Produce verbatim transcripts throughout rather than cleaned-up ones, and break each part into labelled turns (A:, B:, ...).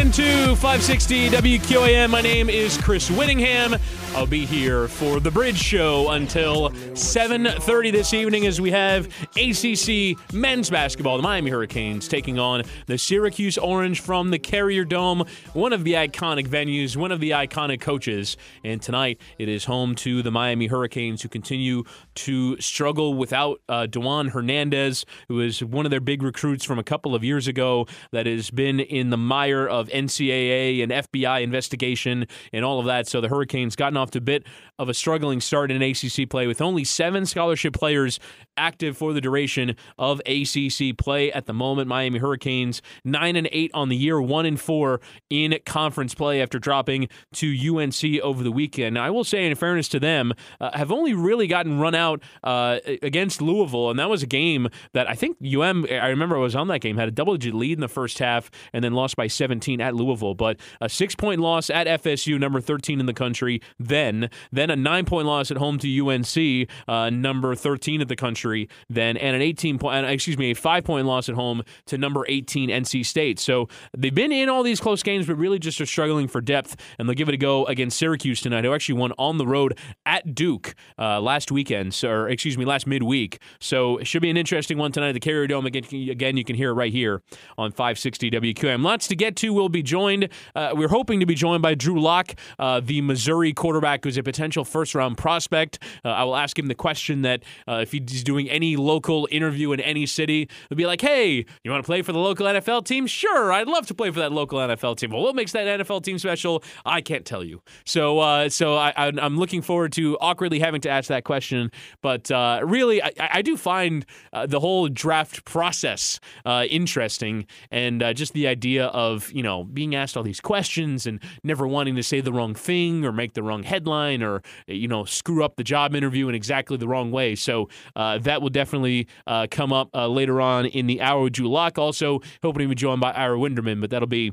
A: Welcome to five sixty W Q A M. My name is Chris Whittingham. I'll be here for the Bridge Show until seven thirty this evening as we have A C C men's basketball. The Miami Hurricanes taking on the Syracuse Orange from the Carrier Dome, one of the iconic venues, one of the iconic coaches. And tonight it is home to the Miami Hurricanes, who continue to struggle without uh, Dewan Hernandez, who is one of their big recruits from a couple of years ago that has been in the mire of N C double A and F B I investigation and all of that. So the Hurricanes gotten off to a bit of a struggling start in A C C play with only seven scholarship players active for the duration of A C C play at the moment. Miami Hurricanes nine and eight on the year, one and four in conference play after dropping to U N C over the weekend. Now, I will say, in fairness to them, uh, have only really gotten run out uh, against Louisville, and that was a game that I think U M, I remember I was on that game, had a double-digit lead in the first half and then lost by seventeen at Louisville. But a six-point loss at F S U, number thirteen in the country, then, then a nine-point loss at home to U N C, uh, number thirteen of the country, then, and an eighteen-point, excuse me, a five-point loss at home to number eighteen N C State. So they've been in all these close games, but really just are struggling for depth, and they'll give it a go against Syracuse tonight, who actually won on the road at Duke uh, last weekend, so, or excuse me, last midweek. So it should be an interesting one tonight at the Carrier Dome. Again, again, you can hear it right here on five sixty W Q A M. Lots to get to. We'll be joined, uh, we're hoping to be joined by Drew Lock, uh, the Missouri quarterback who's a potential first-round prospect. Uh, I will ask him the question that uh, if he's doing any local interview in any city, it'll be like, hey, you want to play for the local N F L team? Sure, I'd love to play for that local N F L team. Well, what makes that N F L team special? I can't tell you. So uh, so I, I'm looking forward to awkwardly having to ask that question. But uh, really, I, I do find uh, the whole draft process uh, interesting, and uh, just the idea of, you know, being asked all these questions and never wanting to say the wrong thing or make the wrong headline or, you know, screw up the job interview in exactly the wrong way. So uh, that will definitely uh, come up uh, later on in the hour with Drew Lock. Also, hoping to be joined by Ira Winderman, but that'll be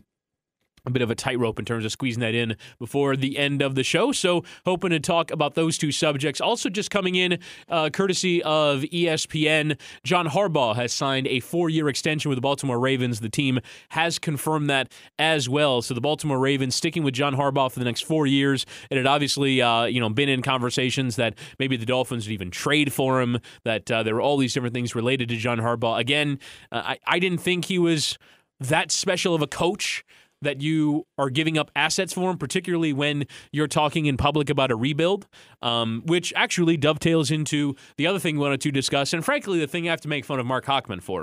A: a bit of a tightrope in terms of squeezing that in before the end of the show. So hoping to talk about those two subjects. Also just coming in, uh, courtesy of E S P N, John Harbaugh has signed a four-year extension with the Baltimore Ravens. The team has confirmed that as well. So the Baltimore Ravens sticking with John Harbaugh for the next four years. It had obviously uh, you know, been in conversations that maybe the Dolphins would even trade for him, that uh, there were all these different things related to John Harbaugh. Again, uh, I, I didn't think he was that special of a coach that you are giving up assets for him, particularly when you're talking in public about a rebuild, um, which actually dovetails into the other thing we wanted to discuss, and frankly, the thing I have to make fun of Mark Hochman for.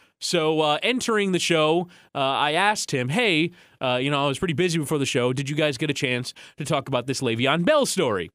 A: So uh, entering the show, uh, I asked him, hey, uh, you know, I was pretty busy before the show. Did you guys get a chance to talk about this Le'Veon Bell story?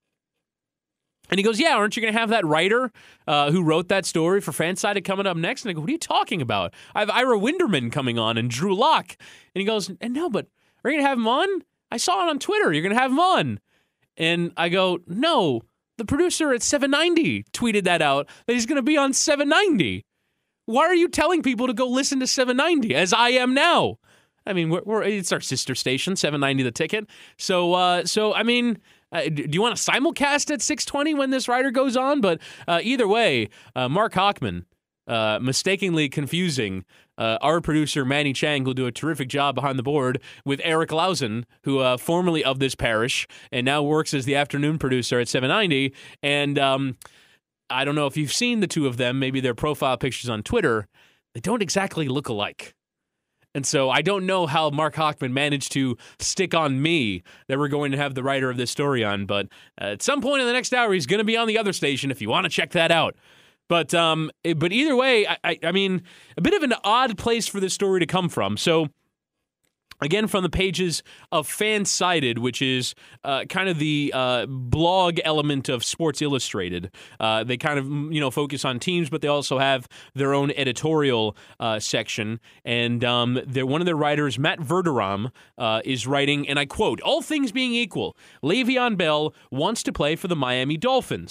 A: And he goes, yeah, aren't you going to have that writer uh, who wrote that story for Fansided coming up next? And I go, what are you talking about? I have Ira Winderman coming on and Drew Lock. And he goes, and no, but are you going to have him on? I saw it on Twitter. You're going to have him on. And I go, no, the producer at seven ninety tweeted that out, that he's going to be on seven ninety. Why are you telling people to go listen to seven ninety, as I am now? I mean, we're, we're it's our sister station, seven ninety The Ticket. So, uh, so I mean... Uh, do you want to simulcast at six twenty when this writer goes on? But uh, either way, uh, Mark Hochman, uh, mistakenly confusing uh, our producer, Manny Chang, who'll do a terrific job behind the board, with Eric Lausen, who uh, formerly of this parish and now works as the afternoon producer at seven ninety. And um, I don't know if you've seen the two of them, maybe their profile pictures on Twitter. They don't exactly look alike. And so I don't know how Mark Hochman managed to stick on me that we're going to have the writer of this story on, but uh, at some point in the next hour, he's going to be on the other station if you want to check that out. But um, but either way, I, I, I mean, a bit of an odd place for this story to come from. So again, from the pages of Fansided, which is uh, kind of the uh, blog element of Sports Illustrated. Uh, they kind of, you know, focus on teams, but they also have their own editorial uh, section. And um, they're, one of their writers, Matt Verderam, uh, is writing, and I quote, all things being equal, Le'Veon Bell wants to play for the Miami Dolphins.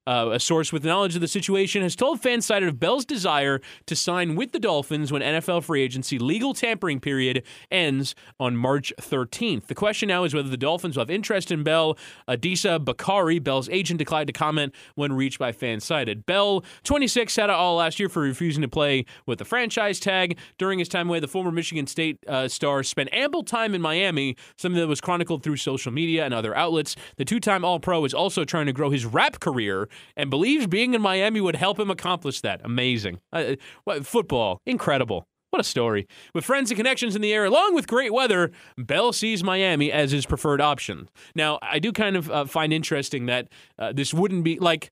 A: Uh, a source with knowledge of the situation has told FanSided of Bell's desire to sign with the Dolphins when N F L free agency legal tampering period ends on March thirteenth. The question now is whether the Dolphins will have interest in Bell. Adisa Bakari, Bell's agent, declined to comment when reached by FanSided. Bell, twenty-six, sat out all last year for refusing to play with the franchise tag. During his time away, the former Michigan State uh, star spent ample time in Miami, something that was chronicled through social media and other outlets. The two-time All-Pro is also trying to grow his rap career and believes being in Miami would help him accomplish that. Amazing. Uh, football, incredible. What a story. With friends and connections in the air, along with great weather, Bell sees Miami as his preferred option. Now, I do kind of uh, find interesting that uh, this wouldn't be like...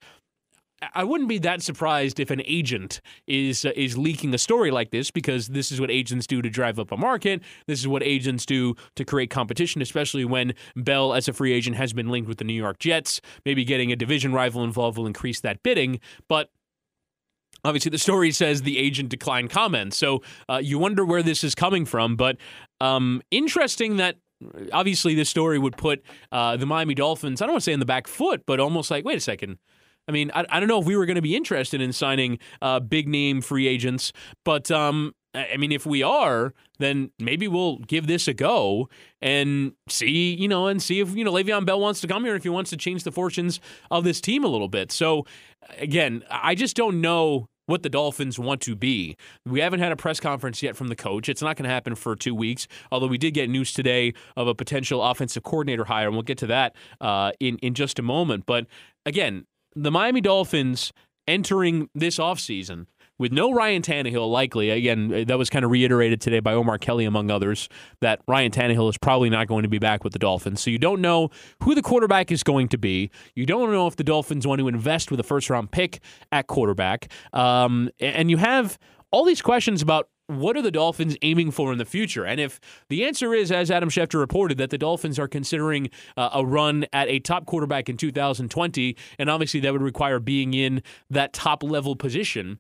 A: I wouldn't be that surprised if an agent is uh, is leaking a story like this, because this is what agents do to drive up a market. This is what agents do to create competition, especially when Bell, as a free agent, has been linked with the New York Jets. Maybe getting a division rival involved will increase that bidding, but obviously the story says the agent declined comment, so uh, you wonder where this is coming from, but um, interesting that obviously this story would put uh, the Miami Dolphins, I don't want to say in the back foot, but almost like, wait a second, I mean, I, I don't know if we were going to be interested in signing uh, big-name free agents, but, um, I mean, if we are, then maybe we'll give this a go and see, you know, and see if, you know, Le'Veon Bell wants to come here, if he wants to change the fortunes of this team a little bit. So, again, I just don't know what the Dolphins want to be. We haven't had a press conference yet from the coach. It's not going to happen for two weeks, although we did get news today of a potential offensive coordinator hire, and we'll get to that uh, in, in just a moment. But, again, the Miami Dolphins entering this offseason with no Ryan Tannehill, likely. Again, that was kind of reiterated today by Omar Kelly, among others, that Ryan Tannehill is probably not going to be back with the Dolphins. So you don't know who the quarterback is going to be. You don't know if the Dolphins want to invest with a first-round pick at quarterback. Um, and you have all these questions about what are the Dolphins aiming for in the future? And if the answer is, as Adam Schefter reported, that the Dolphins are considering uh, a run at a top quarterback in two thousand twenty, and obviously that would require being in that top-level position,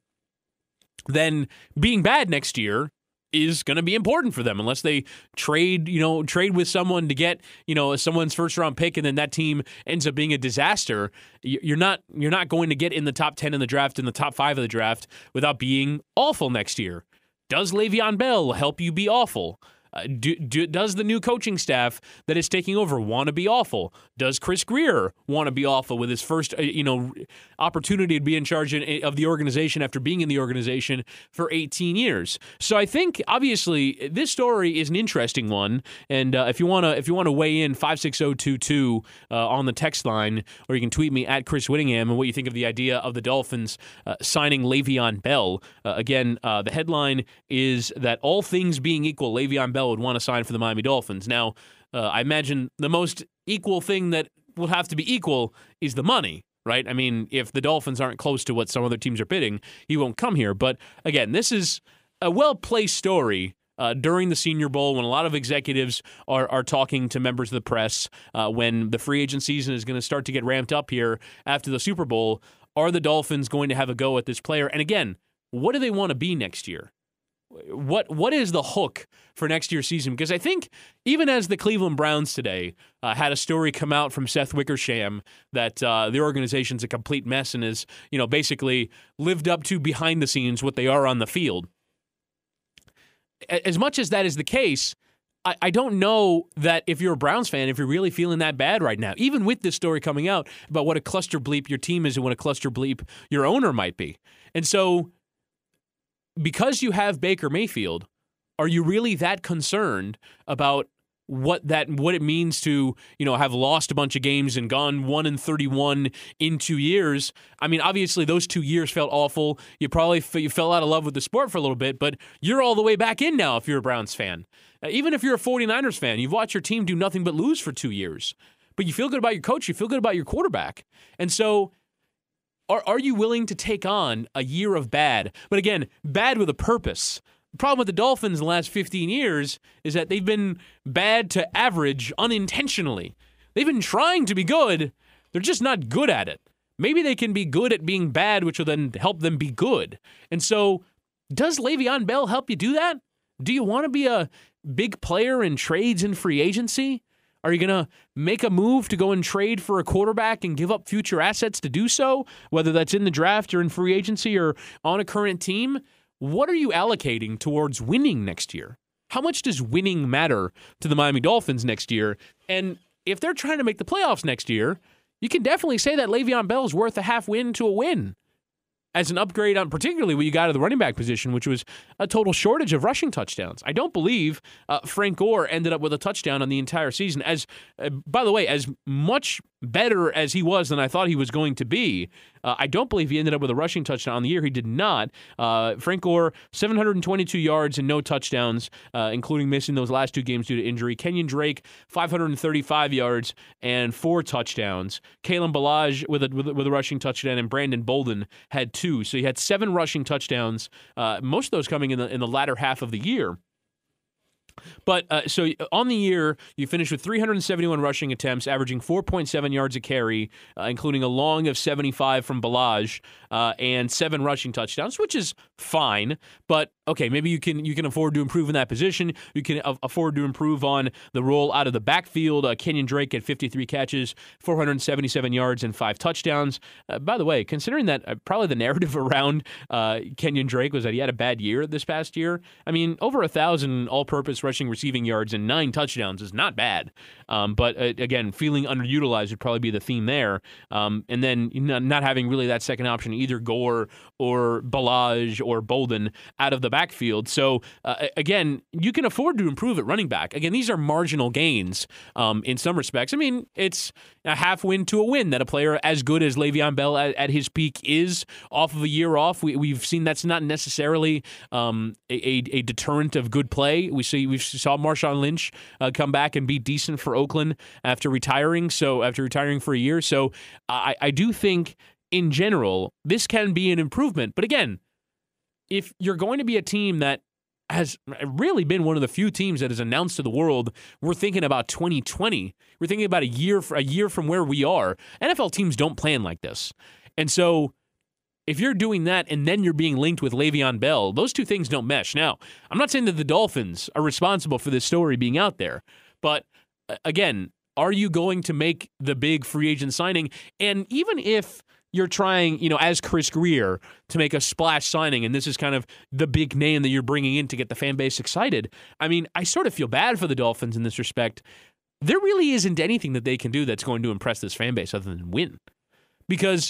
A: then being bad next year is going to be important for them unless they trade, you know, trade with someone to get, you know, someone's first round pick and then that team ends up being a disaster. You're not you're not going to get in the top ten in the draft, in the top five of the draft without being awful next year. Does Le'Veon Bell help you be awful? Uh, do, do, does the new coaching staff that is taking over want to be awful? Does Chris Grier want to be awful with his first, uh, you know, opportunity to be in charge in, of the organization after being in the organization for eighteen years? So I think obviously this story is an interesting one, and uh, if you want to, if you want to weigh in, five six zero two two uh, on the text line, or you can tweet me at Chris Whittingham and what you think of the idea of the Dolphins uh, signing Le'Veon Bell. Uh, again, uh, the headline is that all things being equal, Le'Veon Bell would want to sign for the Miami Dolphins. Now, uh, I imagine the most equal thing that will have to be equal is the money, right? I mean, if the Dolphins aren't close to what some other teams are bidding, he won't come here. But again, this is a well-placed story uh, during the Senior Bowl when a lot of executives are, are talking to members of the press, uh, when the free agent season is going to start to get ramped up here after the Super Bowl. Are the Dolphins going to have a go at this player? And again, what do they want to be next year? What what is the hook for next year's season? Because I think even as the Cleveland Browns today uh, had a story come out from Seth Wickersham that uh, their organization's a complete mess and is, you know, basically lived up to behind the scenes what they are on the field. As much as that is the case, I, I don't know that if you're a Browns fan, if you're really feeling that bad right now, even with this story coming out about what a cluster bleep your team is and what a cluster bleep your owner might be. And so, because you have Baker Mayfield, are you really that concerned about what that what it means to, you know, have lost a bunch of games and gone one and thirty-one in two years? I mean, obviously those two years felt awful. You probably f- you fell out of love with the sport for a little bit, but you're all the way back in now if you're a Browns fan. Uh, even if you're a 49ers fan, you've watched your team do nothing but lose for two years. But you feel good about your coach, you feel good about your quarterback. And so Are are you willing to take on a year of bad? But again, bad with a purpose. The problem with the Dolphins in the last fifteen years is that they've been bad to average unintentionally. They've been trying to be good. They're just not good at it. Maybe they can be good at being bad, which will then help them be good. And so, does Le'Veon Bell help you do that? Do you want to be a big player in trades and free agency? Are you going to make a move to go and trade for a quarterback and give up future assets to do so, whether that's in the draft or in free agency or on a current team? What are you allocating towards winning next year? How much does winning matter to the Miami Dolphins next year? And if they're trying to make the playoffs next year, you can definitely say that Le'Veon Bell is worth a half win to a win as an upgrade on particularly what you got at the running back position, which was a total shortage of rushing touchdowns. I don't believe uh, Frank Gore ended up with a touchdown on the entire season. As uh, by the way, as much better as he was than I thought he was going to be, uh, I don't believe he ended up with a rushing touchdown on the year. He did not. Uh, Frank Gore, seven hundred twenty-two yards and no touchdowns, uh, including missing those last two games due to injury. Kenyon Drake, five hundred thirty-five yards and four touchdowns. Kalen Ballage with a, with a, with a rushing touchdown, and Brandon Bolden had two. So he had seven rushing touchdowns, uh, most of those coming in the in the latter half of the year. But uh, so on the year, you finished with three hundred seventy-one rushing attempts, averaging four point seven yards a carry, uh, including a long of seventy-five from Ballage, uh, and seven rushing touchdowns, which is fine. But okay, maybe you can you can afford to improve in that position. You can a- afford to improve on the role out of the backfield. Uh, Kenyon Drake had fifty-three catches, four hundred seventy-seven yards, and five touchdowns. Uh, by the way, considering that uh, probably the narrative around uh, Kenyon Drake was that he had a bad year this past year. I mean, over a thousand all-purpose rushing receiving yards and nine touchdowns is not bad. Um, but uh, again, feeling underutilized would probably be the theme there. Um, and then you know, not having really that second option, either Gore or Ballage or Bolden out of the backfield. So uh, again, you can afford to improve at running back. Again, these are marginal gains um, in some respects. I mean, it's a half win to a win that a player as good as Le'Veon Bell at, at his peak is off of a year off. We, we've seen that's not necessarily um, a, a, a deterrent of good play. We see we saw Marshawn Lynch uh, come back and be decent for Oakland after retiring. So after retiring for a year, so I, I do think in general this can be an improvement. But again, if you're going to be a team that has really been one of the few teams that has announced to the world, we're thinking about twenty twenty. We're thinking about a year, a year from where we are. N F L teams don't plan like this. And so if you're doing that and then you're being linked with Le'Veon Bell, those two things don't mesh. Now, I'm not saying that the Dolphins are responsible for this story being out there, but again, are you going to make the big free agent signing? And even if you're trying, you know, as Chris Grier to make a splash signing, and this is kind of the big name that you're bringing in to get the fan base excited. I mean, I sort of feel bad for the Dolphins in this respect. There really isn't anything that they can do that's going to impress this fan base other than win. Because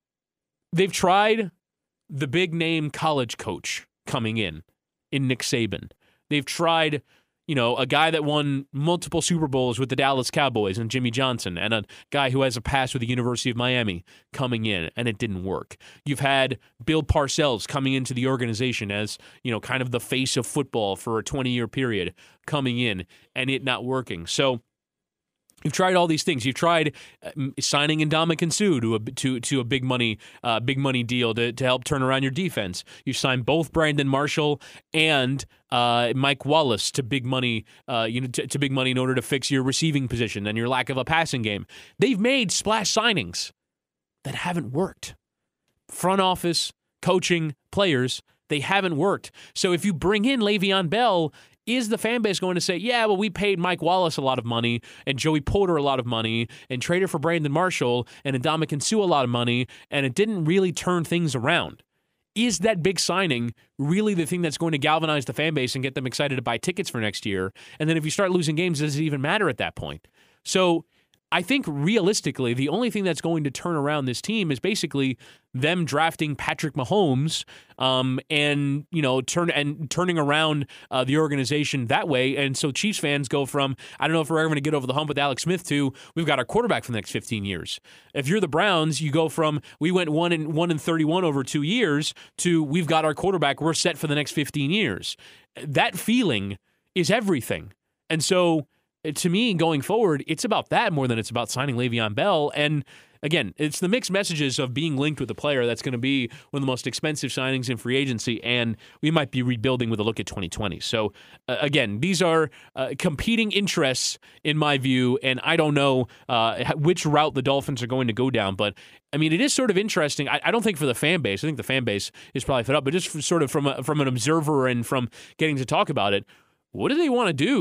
A: they've tried the big name college coach coming in, in Nick Saban. They've tried, you know, a guy that won multiple Super Bowls with the Dallas Cowboys and Jimmy Johnson, and a guy who has a past with the University of Miami coming in, and it didn't work. You've had Bill Parcells coming into the organization as, you know, kind of the face of football for a twenty-year period coming in, and it not working. So you've tried all these things. You've tried uh, signing Ndamukong Suh to a to to a big money uh, big money deal to to help turn around your defense. You've signed both Brandon Marshall and uh, Mike Wallace to big money, uh, you know, to, to big money in order to fix your receiving position and your lack of a passing game. They've made splash signings that haven't worked. Front office, coaching, players, they haven't worked. So if you bring in Le'Veon Bell, is the fan base going to say, yeah, well, we paid Mike Wallace a lot of money and Joey Porter a lot of money and traded for Brandon Marshall and Ndamukong Suh a lot of money, and it didn't really turn things around? Is that big signing really the thing that's going to galvanize the fan base and get them excited to buy tickets for next year? And then if you start losing games, does it even matter at that point? So I think realistically, the only thing that's going to turn around this team is basically them drafting Patrick Mahomes, um, and you know, turn and turning around uh, the organization that way. And so Chiefs fans go from, I don't know if we're ever going to get over the hump with Alex Smith, to we've got our quarterback for the next fifteen years. If you're the Browns, you go from we went one and one and thirty-one over two years to we've got our quarterback, we're set for the next fifteen years. That feeling is everything, and so. To me, going forward, it's about that more than it's about signing Le'Veon Bell. And again, it's the mixed messages of being linked with a player that's going to be one of the most expensive signings in free agency, and we might be rebuilding with a look at twenty twenty. So uh, again, these are uh, competing interests in my view, and I don't know uh, which route the Dolphins are going to go down. But I mean, it is sort of interesting. I, I don't think for the fan base. I think the fan base is probably fed up, but just for, sort of from a, from an observer and from getting to talk about it, what do they want to do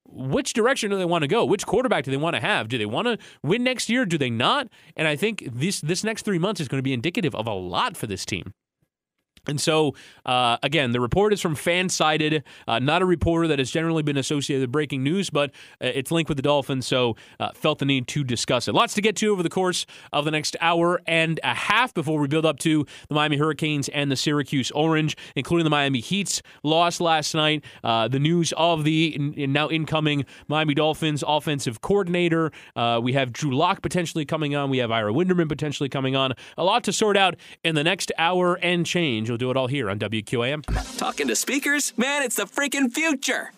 A: which direction do they want to go? Which quarterback do they want to have? Do they want to win next year? Do they not? And I think this this next three months is going to be indicative of a lot for this team. And so, uh, again, the report is from Fansided, uh, not a reporter that has generally been associated with breaking news, but uh, it's linked with the Dolphins, so uh, felt the need to discuss it. Lots to get to over the course of the next hour and a half before we build up to the Miami Hurricanes and the Syracuse Orange, including the Miami Heat's loss last night, uh, the news of the in, now incoming Miami Dolphins offensive coordinator. Uh, we have Drew Lock potentially coming on. We have Ira Winderman potentially coming on. A lot to sort out in the next hour and change. We'll do it all here on W Q A M.
B: Talking to speakers? Man, it's the freaking future.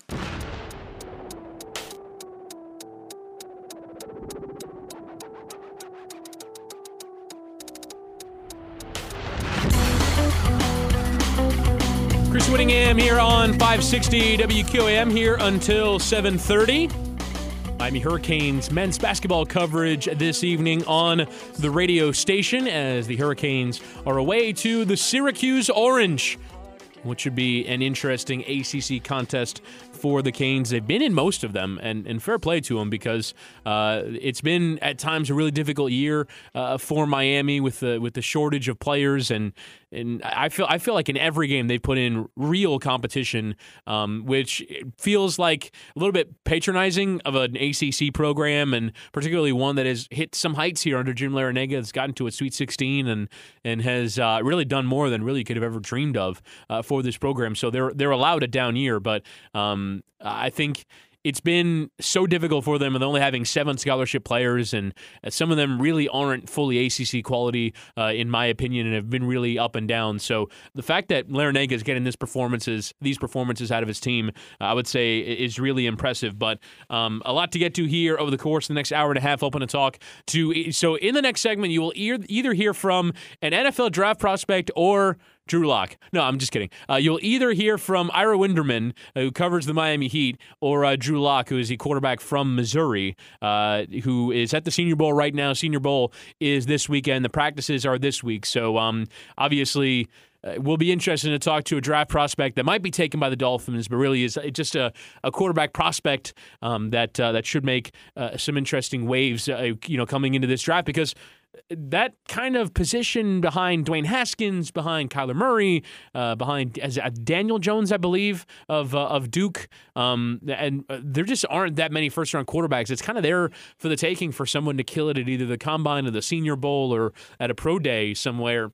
A: Chris Whittingham here on five sixty W Q A M here until seven thirty. Miami Hurricanes men's basketball coverage this evening on the radio station as the Hurricanes are away to the Syracuse Orange, which should be an interesting A C C contest for the Canes. They've been in most of them, and, and fair play to them because uh, it's been at times a really difficult year uh, for Miami with the with the shortage of players, and and I feel I feel like in every game they've put in real competition, um, which feels like a little bit patronizing of an A C C program, and particularly one that has hit some heights here under Jim Larrañaga. Has gotten to a Sweet sixteen and and has uh, really done more than really could have ever dreamed of uh, for this program. So they're they're allowed a down year, but um, I think it's been so difficult for them, and only having seven scholarship players, and some of them really aren't fully A C C quality, uh, in my opinion, and have been really up and down. So the fact that Larrañaga is getting this performances, these performances out of his team, uh, I would say is really impressive. But um, a lot to get to here over the course of the next hour and a half. Open to talk to. So in the next segment, you will either hear from an N F L draft prospect or Drew Lock. No, I'm just kidding. Uh, you'll either hear from Ira Winderman, uh, who covers the Miami Heat, or uh, Drew Lock, who is the quarterback from Missouri, uh, who is at the Senior Bowl right now. Senior Bowl is this weekend. The practices are this week. So um, obviously, Uh, we'll be interested to talk to a draft prospect that might be taken by the Dolphins, but really is just a, a quarterback prospect um, that uh, that should make uh, some interesting waves, uh, you know, coming into this draft, because that kind of position behind Dwayne Haskins, behind Kyler Murray, uh, behind as uh, Daniel Jones, I believe, of uh, of Duke, um, and uh, there just aren't that many first round quarterbacks. It's kind of there for the taking for someone to kill it at either the Combine or the Senior Bowl or at a pro day somewhere,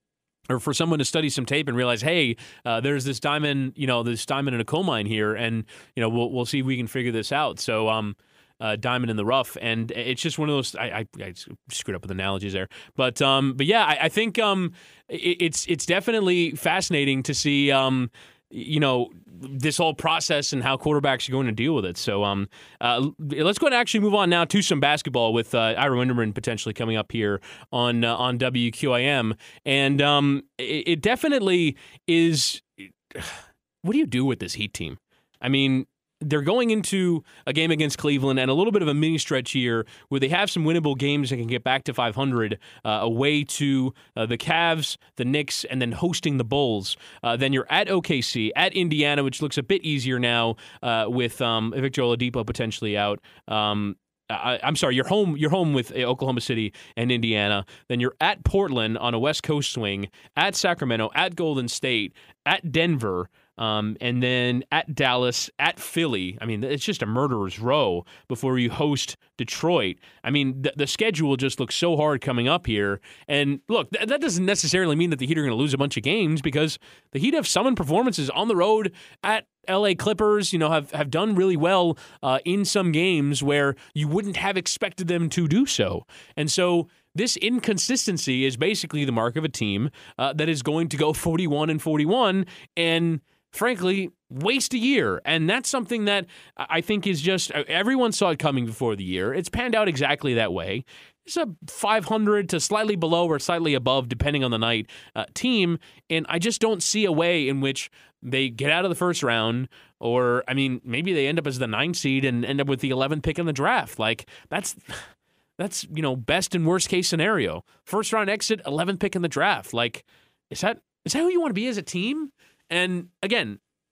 A: or for someone to study some tape and realize, hey, uh, there's this diamond, you know, this diamond in a coal mine here, and you know, we'll we'll see if we can figure this out. So, um, uh, diamond in the rough, and it's just one of those. I, I, I screwed up with analogies there, but um, but yeah, I, I think um, it, it's it's definitely fascinating to see um. you know, this whole process and how quarterbacks are going to deal with it. So um, uh, let's go and actually move on now to some basketball with uh, Ira Winderman potentially coming up here on uh, on W Q A M. And um, it, it definitely is, what do you do with this Heat team? I mean, they're going into a game against Cleveland and a little bit of a mini stretch here where they have some winnable games and can get back to five hundred, uh, away to uh, the Cavs, the Knicks, and then hosting the Bulls. Uh, then you're at O K C, at Indiana, which looks a bit easier now uh, with um, Victor Oladipo potentially out. Um, I, I'm sorry, you're home. You're home with Oklahoma City and Indiana. Then you're at Portland on a West Coast swing, at Sacramento, at Golden State, at Denver. Um, and then at Dallas, at Philly. I mean, it's just a murderer's row before you host Detroit. I mean, the, the schedule just looks so hard coming up here. And look, th- that doesn't necessarily mean that the Heat are going to lose a bunch of games, because the Heat have summoned performances on the road at L A Clippers, you know, have, have done really well uh, in some games where you wouldn't have expected them to do so. And so this inconsistency is basically the mark of a team uh, that is going to go forty-one and forty-one and, frankly, waste a year. And that's something that I think is just, everyone saw it coming before the year. It's panned out exactly that way. It's a five hundred to slightly below or slightly above, depending on the night, uh, team. And I just don't see a way in which they get out of the first round, or, I mean, maybe they end up as the ninth seed and end up with the eleventh pick in the draft. Like, that's... That's, you know, best and worst case scenario. First round exit, eleventh pick in the draft. Like, is that is that who you want to be as a team? And again,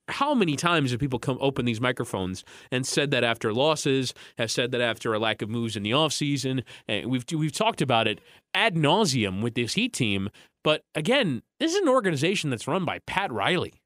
A: how many times have people come open these microphones and said that after losses, have said that after a lack of moves in the offseason? And we've we've talked about it ad nauseum with this Heat team. But again, this is an organization that's run by Pat Riley.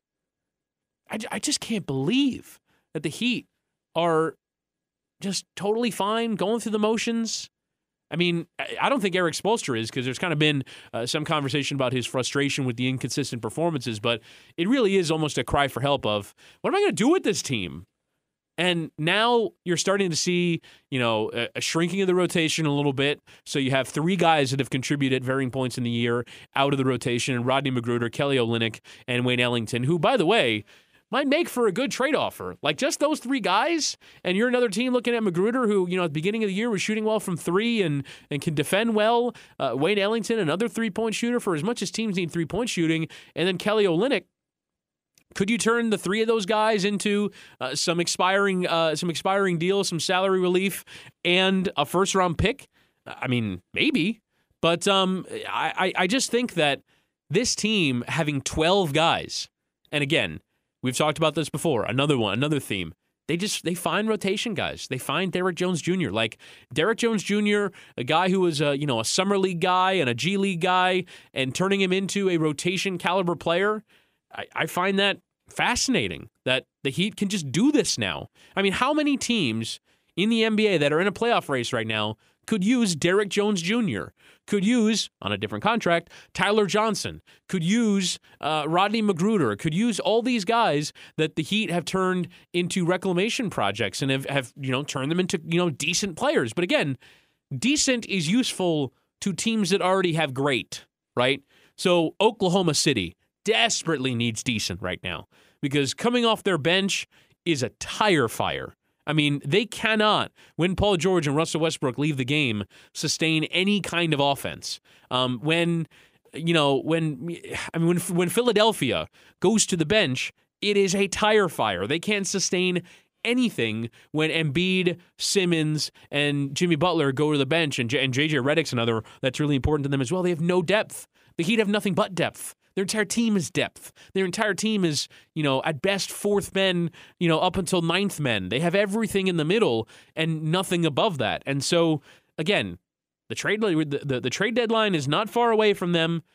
A: I, I just can't believe that the Heat are just totally fine going through the motions. I mean, I don't think Eric Spoelstra is, because there's kind of been uh, some conversation about his frustration with the inconsistent performances, but it really is almost a cry for help of, what am I going to do with this team? And now you're starting to see, you know, a, a shrinking of the rotation a little bit. So you have three guys that have contributed at varying points in the year out of the rotation, and Rodney McGruder, Kelly Olynyk, and Wayne Ellington, who, by the way, might make for a good trade offer. Like, just those three guys, and you're another team looking at McGruder, who, you know, at the beginning of the year was shooting well from three and, and can defend well. Uh, Wayne Ellington, another three-point shooter, for as much as teams need three-point shooting. And then Kelly Olynyk. Could you turn the three of those guys into uh, some expiring uh, some expiring deals, some salary relief, and a first-round pick? I mean, maybe. But um, I, I just think that this team having twelve guys, and again, we've talked about this before. Another one, another theme. They just they find rotation guys. They find Derrick Jones Junior Like Derrick Jones Junior, a guy who was a you know a summer league guy and a G League guy, and turning him into a rotation caliber player. I, I find that fascinating that the Heat can just do this now. I mean, how many teams in the N B A that are in a playoff race right now could use Derrick Jones Junior, could use, on a different contract, Tyler Johnson, could use uh, Rodney McGruder, could use all these guys that the Heat have turned into reclamation projects and have, have you know, turned them into, you know, decent players. But again, decent is useful to teams that already have great, right? So Oklahoma City desperately needs decent right now, because coming off their bench is a tire fire. I mean, they cannot, when Paul George and Russell Westbrook leave the game, sustain any kind of offense. Um, when, you know, when, I mean, when, when Philadelphia goes to the bench, it is a tire fire. They can't sustain anything when Embiid, Simmons, and Jimmy Butler go to the bench, and, J- and J J Redick's another that's really important to them as well. They have no depth. The Heat have nothing but depth. Their entire team is depth. Their entire team is, you know, at best fourth men, you know, up until ninth men. They have everything in the middle and nothing above that. And so, again, the trade the, the, the trade deadline is not far away from them.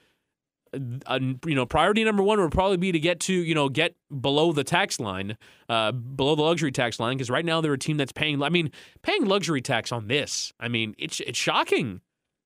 A: Uh, you know, priority number one would probably be to get to, you know, get below the tax line, uh, below the luxury tax line, because right now they're a team that's paying, I mean, paying luxury tax on this. I mean, it's it's shocking.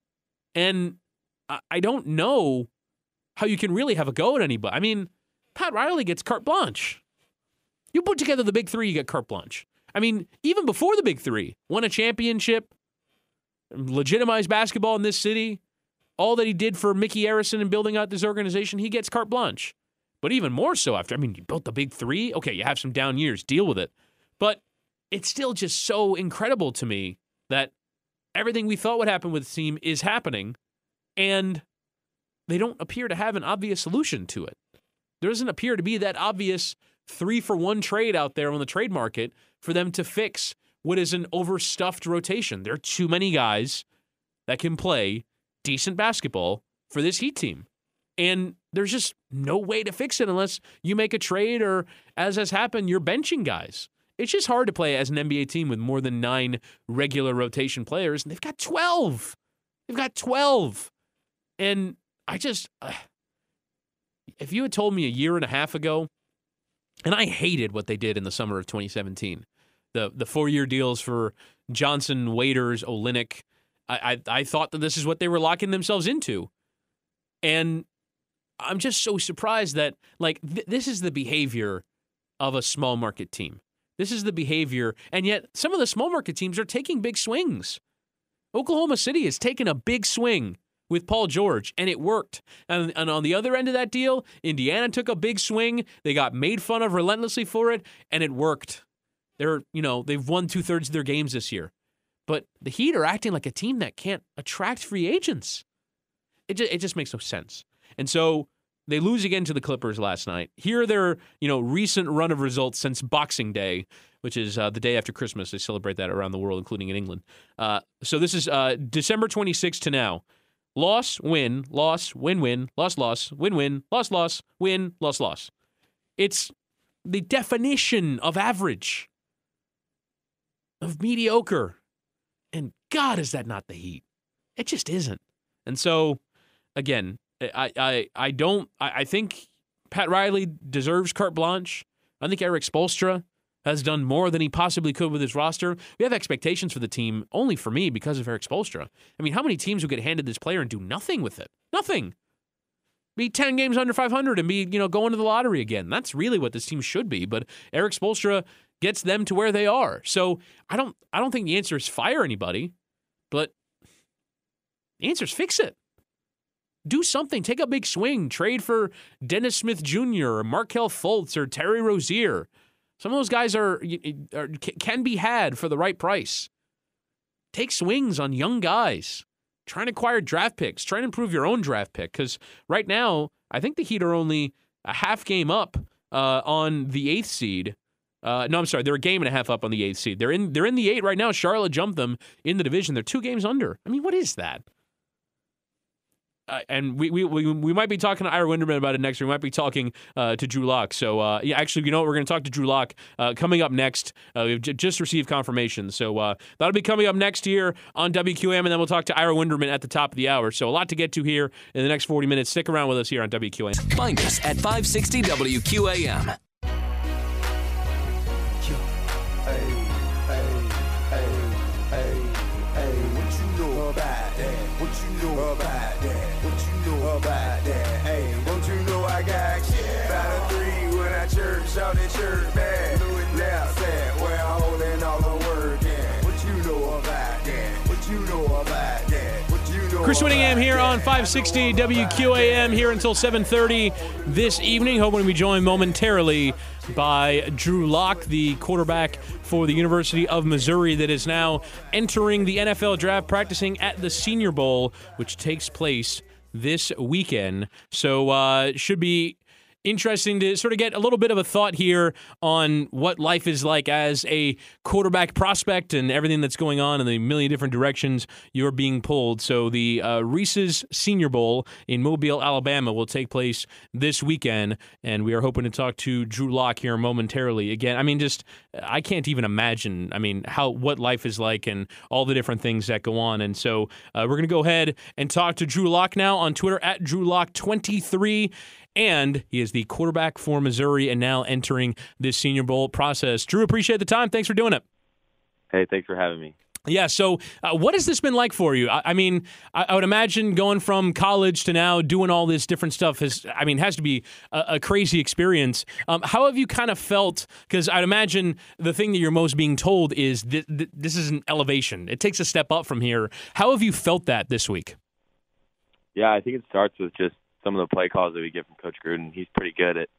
A: And I, I don't know how you can really have a go at anybody. I mean, Pat Riley gets carte blanche. You put together the big three, you get carte blanche. I mean, even before the big three, won a championship, legitimized basketball in this city, all that he did for Mickey Arison and building out this organization, he gets carte blanche. But even more so after, I mean, you built the big three. Okay, you have some down years, deal with it. But it's still just so incredible to me that everything we thought would happen with the team is happening, and they don't appear to have an obvious solution to it. There doesn't appear to be that obvious three-for-one trade out there on the trade market for them to fix what is an overstuffed rotation. There are too many guys that can play decent basketball for this Heat team. And there's just no way to fix it unless you make a trade or, as has happened, you're benching guys. It's just hard to play as an N B A team with more than nine regular rotation players, and they've got twelve. They've got twelve. And I just, uh, if you had told me a year and a half ago, and I hated what they did in the summer of twenty seventeen, the the four-year deals for Johnson, Waiters, Olynyk, I, I I thought that this is what they were locking themselves into. And I'm just so surprised that, like, th- this is the behavior of a small market team. This is the behavior, and yet some of the small market teams are taking big swings. Oklahoma City has taken a big swing with Paul George, and it worked. And, and on the other end of that deal, Indiana took a big swing. They got made fun of relentlessly for it, and it worked. They're, you know, they've won two-thirds of their games this year. But the Heat are acting like a team that can't attract free agents. It just, it just makes no sense. And so they lose again to the Clippers last night. Here are their, you know, recent run of results since Boxing Day, which is uh, the day after Christmas. They celebrate that around the world, including in England. Uh, so this is uh, December twenty-sixth to now. Loss, win, loss, win, win, loss, loss, win, win, loss, loss, win, loss, loss. It's the definition of average, of mediocre. And God, is that not the Heat? It just isn't. And so, again, I I, I don't I, I think Pat Riley deserves carte blanche. I think Eric Spoelstra has done more than he possibly could with his roster. We have expectations for the team only for me because of Eric Spoelstra. I mean, how many teams would get handed this player and do nothing with it? Nothing. Be ten games under five hundred and be, you know, going to the lottery again. That's really what this team should be. But Eric Spoelstra gets them to where they are. So I don't I don't think the answer is fire anybody, but the answer is fix it. Do something. Take a big swing. Trade for Dennis Smith Junior or Markelle Fultz or Terry Rozier. Some of those guys are, are can be had for the right price. Take swings on young guys. Try and acquire draft picks. Try and improve your own draft pick. Because right now, I think the Heat are only a half game up uh, on the eighth seed. Uh, no, I'm sorry. They're a game and a half up on the eighth seed. They're in. They're in the eight right now. Charlotte jumped them in the division. They're two games under. I mean, what is that? Uh, and we, we we we might be talking to Ira Winderman about it next. We might be talking uh, to Drew Lock. So, uh, yeah, actually, you know what? We're going to talk to Drew Lock uh, coming up next. Uh, we've j- just received confirmation. So uh, that'll be coming up next here on W Q M, and then we'll talk to Ira Winderman at the top of the hour. So a lot to get to here in the next forty minutes. Stick around with us here on W Q M.
B: Find us at five sixty W Q A M.
C: Shout at church, man. Left side, where I'm holding all the work in. What you know about that? What you know about that? What you know
A: Chris Whittingham here on five sixty W Q A M here until seven thirty this evening. Hoping to be joined momentarily by Drew Lock, the quarterback for the University of Missouri that is now entering the N F L draft, practicing at the Senior Bowl, which takes place this weekend. So uh, should be interesting to sort of get a little bit of a thought here on what life is like as a quarterback prospect and everything that's going on in the million different directions you're being pulled. So the uh, Reese's Senior Bowl in Mobile, Alabama will take place this weekend, and we are hoping to talk to Drew Lock here momentarily. Again, I mean, just I can't even imagine, I mean, how what life is like and all the different things that go on. And so uh, we're going to go ahead and talk to Drew Lock now on Twitter at Drew Lock twenty-three. And he is the quarterback for Missouri and now entering this Senior Bowl process. Drew, appreciate the time. Thanks for doing it.
D: Hey, thanks for having me.
A: Yeah, so uh, what has this been like for you? I, I mean, I, I would imagine going from college to now doing all this different stuff has, I mean, has to be a, a crazy experience. Um, how have you kind of felt? Because I'd imagine the thing that you're most being told is th- th- this is an elevation. It takes a step up from here. How have you felt that this week?
D: Yeah, I think it starts with just some of the play calls that we get from Coach Gruden. He's pretty good at,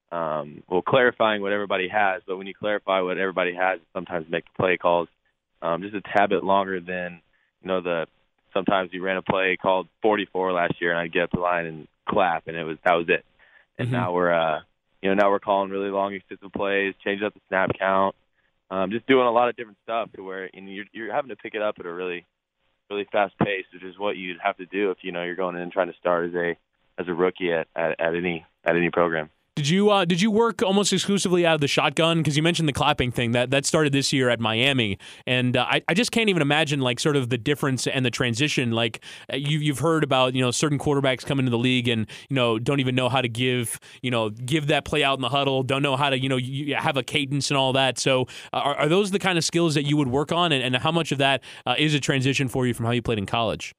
D: um, well, clarifying what everybody has. But when you clarify what everybody has, sometimes make the play calls um, just a tad bit longer than, you know, the sometimes you ran a play called forty-four last year, and I'd get up the line and clap, and it was that was it. And mm-hmm. now we're, uh, you know, now we're calling really long, extensive plays, changing up the snap count, um, just doing a lot of different stuff to where you know, you're, you're having to pick it up at a really, really fast pace, which is what you'd have to do if you know you're going in and trying to start as a as a rookie at, at, at any at any program.
A: Did you uh, did you work almost exclusively out of the shotgun? Because you mentioned the clapping thing that that started this year at Miami, and uh, I I just can't even imagine like sort of the difference and the transition. Like you you've heard about you know certain quarterbacks come into the league and you know don't even know how to give you know give that play out in the huddle, don't know how to you know you have a cadence and all that. So uh, are are those the kind of skills that you would work on, and, and how much of that uh, is a transition for you from how you played in college?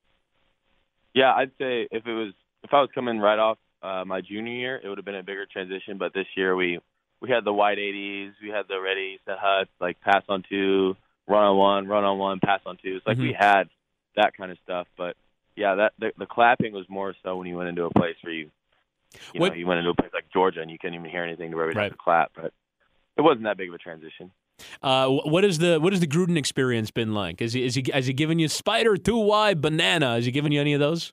D: Yeah, I'd say if it was. If I was coming right off uh, my junior year, it would have been a bigger transition. But this year we, we had the wide eighties, we had the ready, set hut, like pass on two, run on one, run on one, pass on two. It's like mm-hmm. we had that kind of stuff. But, yeah, that the, the clapping was more so when you went into a place where you, you what? know, you went into a place like Georgia and you couldn't even hear anything to where we'd right. have to clap. But it wasn't that big of a transition.
A: Uh, what is the what has the Gruden experience been like? Is he is he has he given you spider, two wide, banana? Has he given you any of those?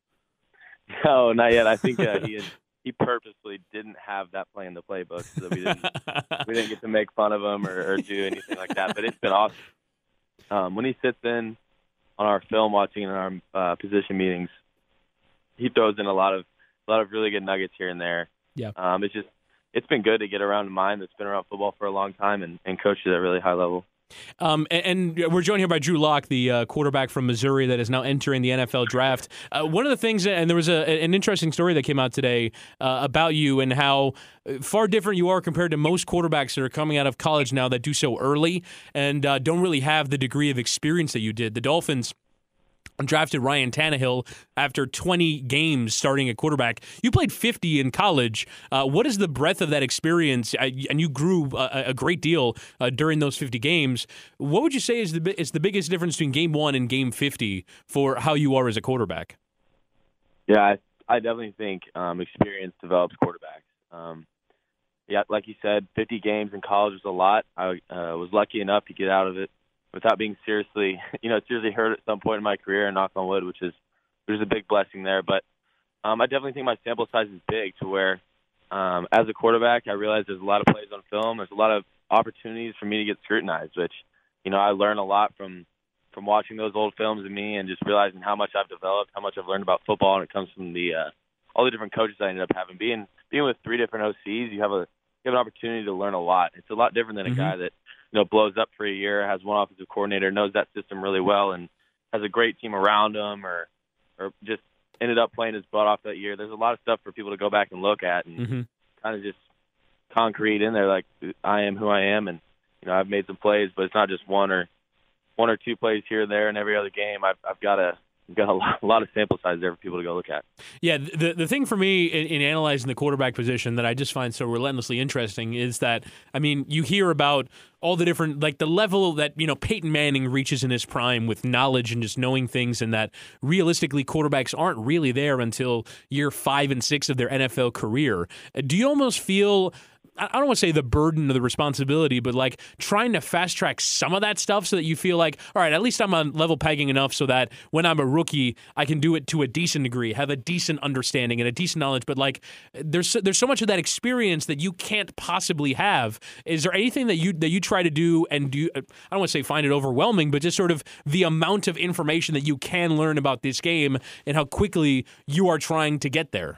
D: No, not yet. I think uh, he had, he purposely didn't have that play in the playbook so that we didn't we didn't get to make fun of him or, or do anything like that. But it's been awesome. Um, when he sits in on our film watching in our uh, position meetings, he throws in a lot of a lot of really good nuggets here and there.
A: Yeah.
D: Um, it's just it's been good to get around a mind that's been around football for a long time and, and coach at a really high level.
A: Um, and, and we're joined here by Drew Lock, the uh, quarterback from Missouri that is now entering the N F L draft. Uh, one of the things, and there was a, an interesting story that came out today uh, about you and how far different you are compared to most quarterbacks that are coming out of college now that do so early and uh, don't really have the degree of experience that you did. The Dolphins drafted Ryan Tannehill after twenty games starting at quarterback. You played fifty in college. Uh, what is the breadth of that experience? Uh, and you grew a, a great deal uh, during those fifty games. What would you say is the is the biggest difference between game one and game fifty for how you are as a quarterback?
D: Yeah, I, I definitely think um, experience develops quarterbacks. Um, yeah, like you said, fifty games in college was a lot. I uh, was lucky enough to get out of it without being seriously, you know, seriously hurt at some point in my career, and knock on wood, which is there's a big blessing there. But um, I definitely think my sample size is big to where, um, as a quarterback, I realize there's a lot of plays on film. There's a lot of opportunities for me to get scrutinized, which, you know, I learn a lot from from watching those old films of me and just realizing how much I've developed, how much I've learned about football, and it comes from the uh, all the different coaches I ended up having. Being being with three different O Cs, you have a you have an opportunity to learn a lot. It's a lot different than a
A: Mm-hmm.
D: guy that, you know, blows up for a year, has one offensive coordinator, knows that system really well, and has a great team around him, or or just ended up playing his butt off that year. There's a lot of stuff for people to go back and look at and
A: Mm-hmm.
D: kind of just concrete in there, like I am who I am, and you know I've made some plays, but it's not just one or one or two plays here and there in every other game. I've I've got a We've got a lot, a lot of sample size there for people to go look at.
A: Yeah, the the thing for me in, in analyzing the quarterback position that I just find so relentlessly interesting is that, I mean, you hear about all the different, like the level that, you know, Peyton Manning reaches in his prime with knowledge and just knowing things, and that realistically quarterbacks aren't really there until year five and six of their N F L career. Do you almost feel, I don't want to say the burden of the responsibility, but like trying to fast track some of that stuff so that you feel like, all right, at least I'm on level pegging enough so that when I'm a rookie, I can do it to a decent degree, have a decent understanding and a decent knowledge. But like, there's there's so much of that experience that you can't possibly have. Is there anything that you that you try to do and do? I don't want to say find it overwhelming, but just sort of the amount of information that you can learn about this game and how quickly you are trying to get there.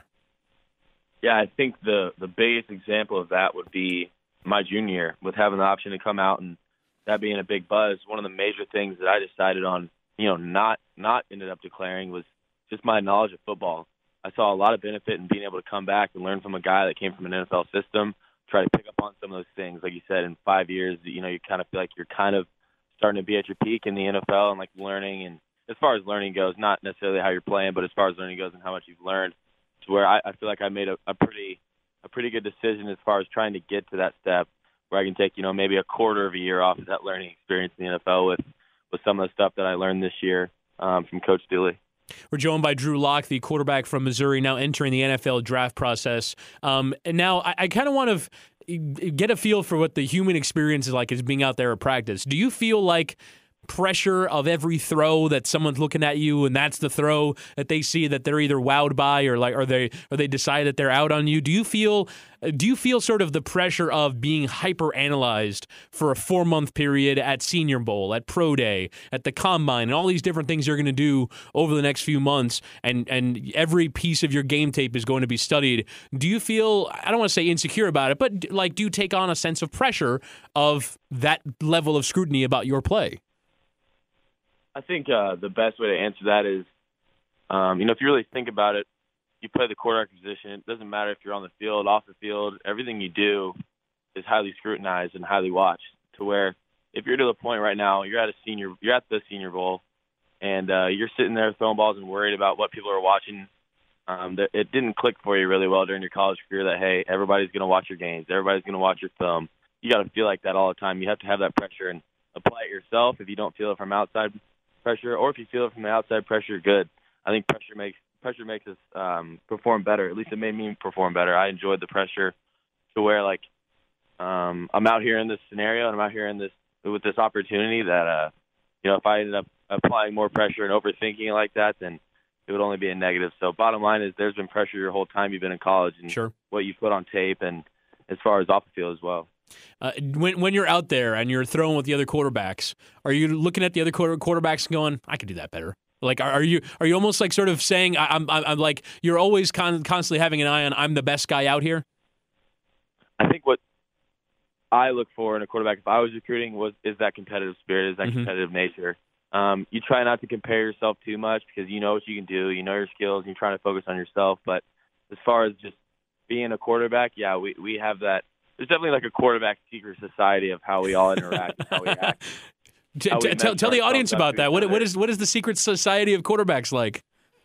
D: Yeah, I think the the biggest example of that would be my junior year, with having the option to come out and that being a big buzz. One of the major things that I decided on, you know, not not ended up declaring was just my knowledge of football. I saw a lot of benefit in being able to come back and learn from a guy that came from an N F L system, try to pick up on some of those things. Like you said, in five years, you know, you kind of feel like you're kind of starting to be at your peak in the N F L and like learning. And as far as learning goes, not necessarily how you're playing, but as far as learning goes and how much you've learned, to where I, I feel like I made a, a pretty a pretty good decision as far as trying to get to that step where I can take, you know, maybe a quarter of a year off of that learning experience in the N F L with, with some of the stuff that I learned this year um, from Coach Dooley.
A: We're joined by Drew Lock, the quarterback from Missouri, now entering the N F L draft process. Um, and now I, I kind of want to get a feel for what the human experience is like as being out there at practice. Do you feel like pressure of every throw that someone's looking at you and that's the throw that they see that they're either wowed by or like or they or they decide that they're out on you? Do you feel do you feel sort of the pressure of being hyper analyzed for a four month period at Senior Bowl, at Pro Day, at the Combine, and all these different things you're going to do over the next few months, and and every piece of your game tape is going to be studied? Do you feel, I don't want to say insecure about it, but like do you take on a sense of pressure of that level of scrutiny about your play?
D: I think uh, the best way to answer that is, um, you know, if you really think about it, you play the quarterback position. It doesn't matter if you're on the field, off the field. Everything you do is highly scrutinized and highly watched. To where, if you're to the point right now, you're at a senior, you're at the Senior Bowl, and uh, you're sitting there throwing balls and worried about what people are watching. Um, that it didn't click for you really well during your college career that, hey, everybody's going to watch your games, everybody's going to watch your film. You got to feel like that all the time. You have to have that pressure and apply it yourself. If you don't feel it from outside pressure, or if you feel it from the outside pressure, good. I think pressure makes pressure makes us um, perform better. At least it made me perform better. I enjoyed the pressure to where, like, um, I'm out here in this scenario and I'm out here in this with this opportunity that, uh, you know, if I ended up applying more pressure and overthinking it like that, then it would only be a negative. So bottom line is there's been pressure your whole time you've been in college, and
A: Sure.
D: what you put on tape, and as far as off the field as well.
A: Uh, when when you're out there and you're throwing with the other quarterbacks, are you looking at the other quarter, quarterbacks and going, I could do that better? Like, are, are you are you almost like sort of saying, I, I'm I'm like, you're always con- constantly having an eye on, I'm the best guy out here?
D: I look for in a quarterback, if I was recruiting, was is that competitive spirit, is that
A: Mm-hmm.
D: competitive nature. Um, you try not to compare yourself too much because you know what you can do, you know your skills, and you're trying to focus on yourself. But as far as just being a quarterback, yeah, we, we have that. There's definitely like a quarterback secret society of how we all interact and how we act.
A: T-
D: How we
A: t- tell
D: measure
A: tell the
D: ourselves
A: audience
D: up
A: about
D: to
A: that.
D: each
A: What,
D: other.
A: what is what is the secret society of quarterbacks like?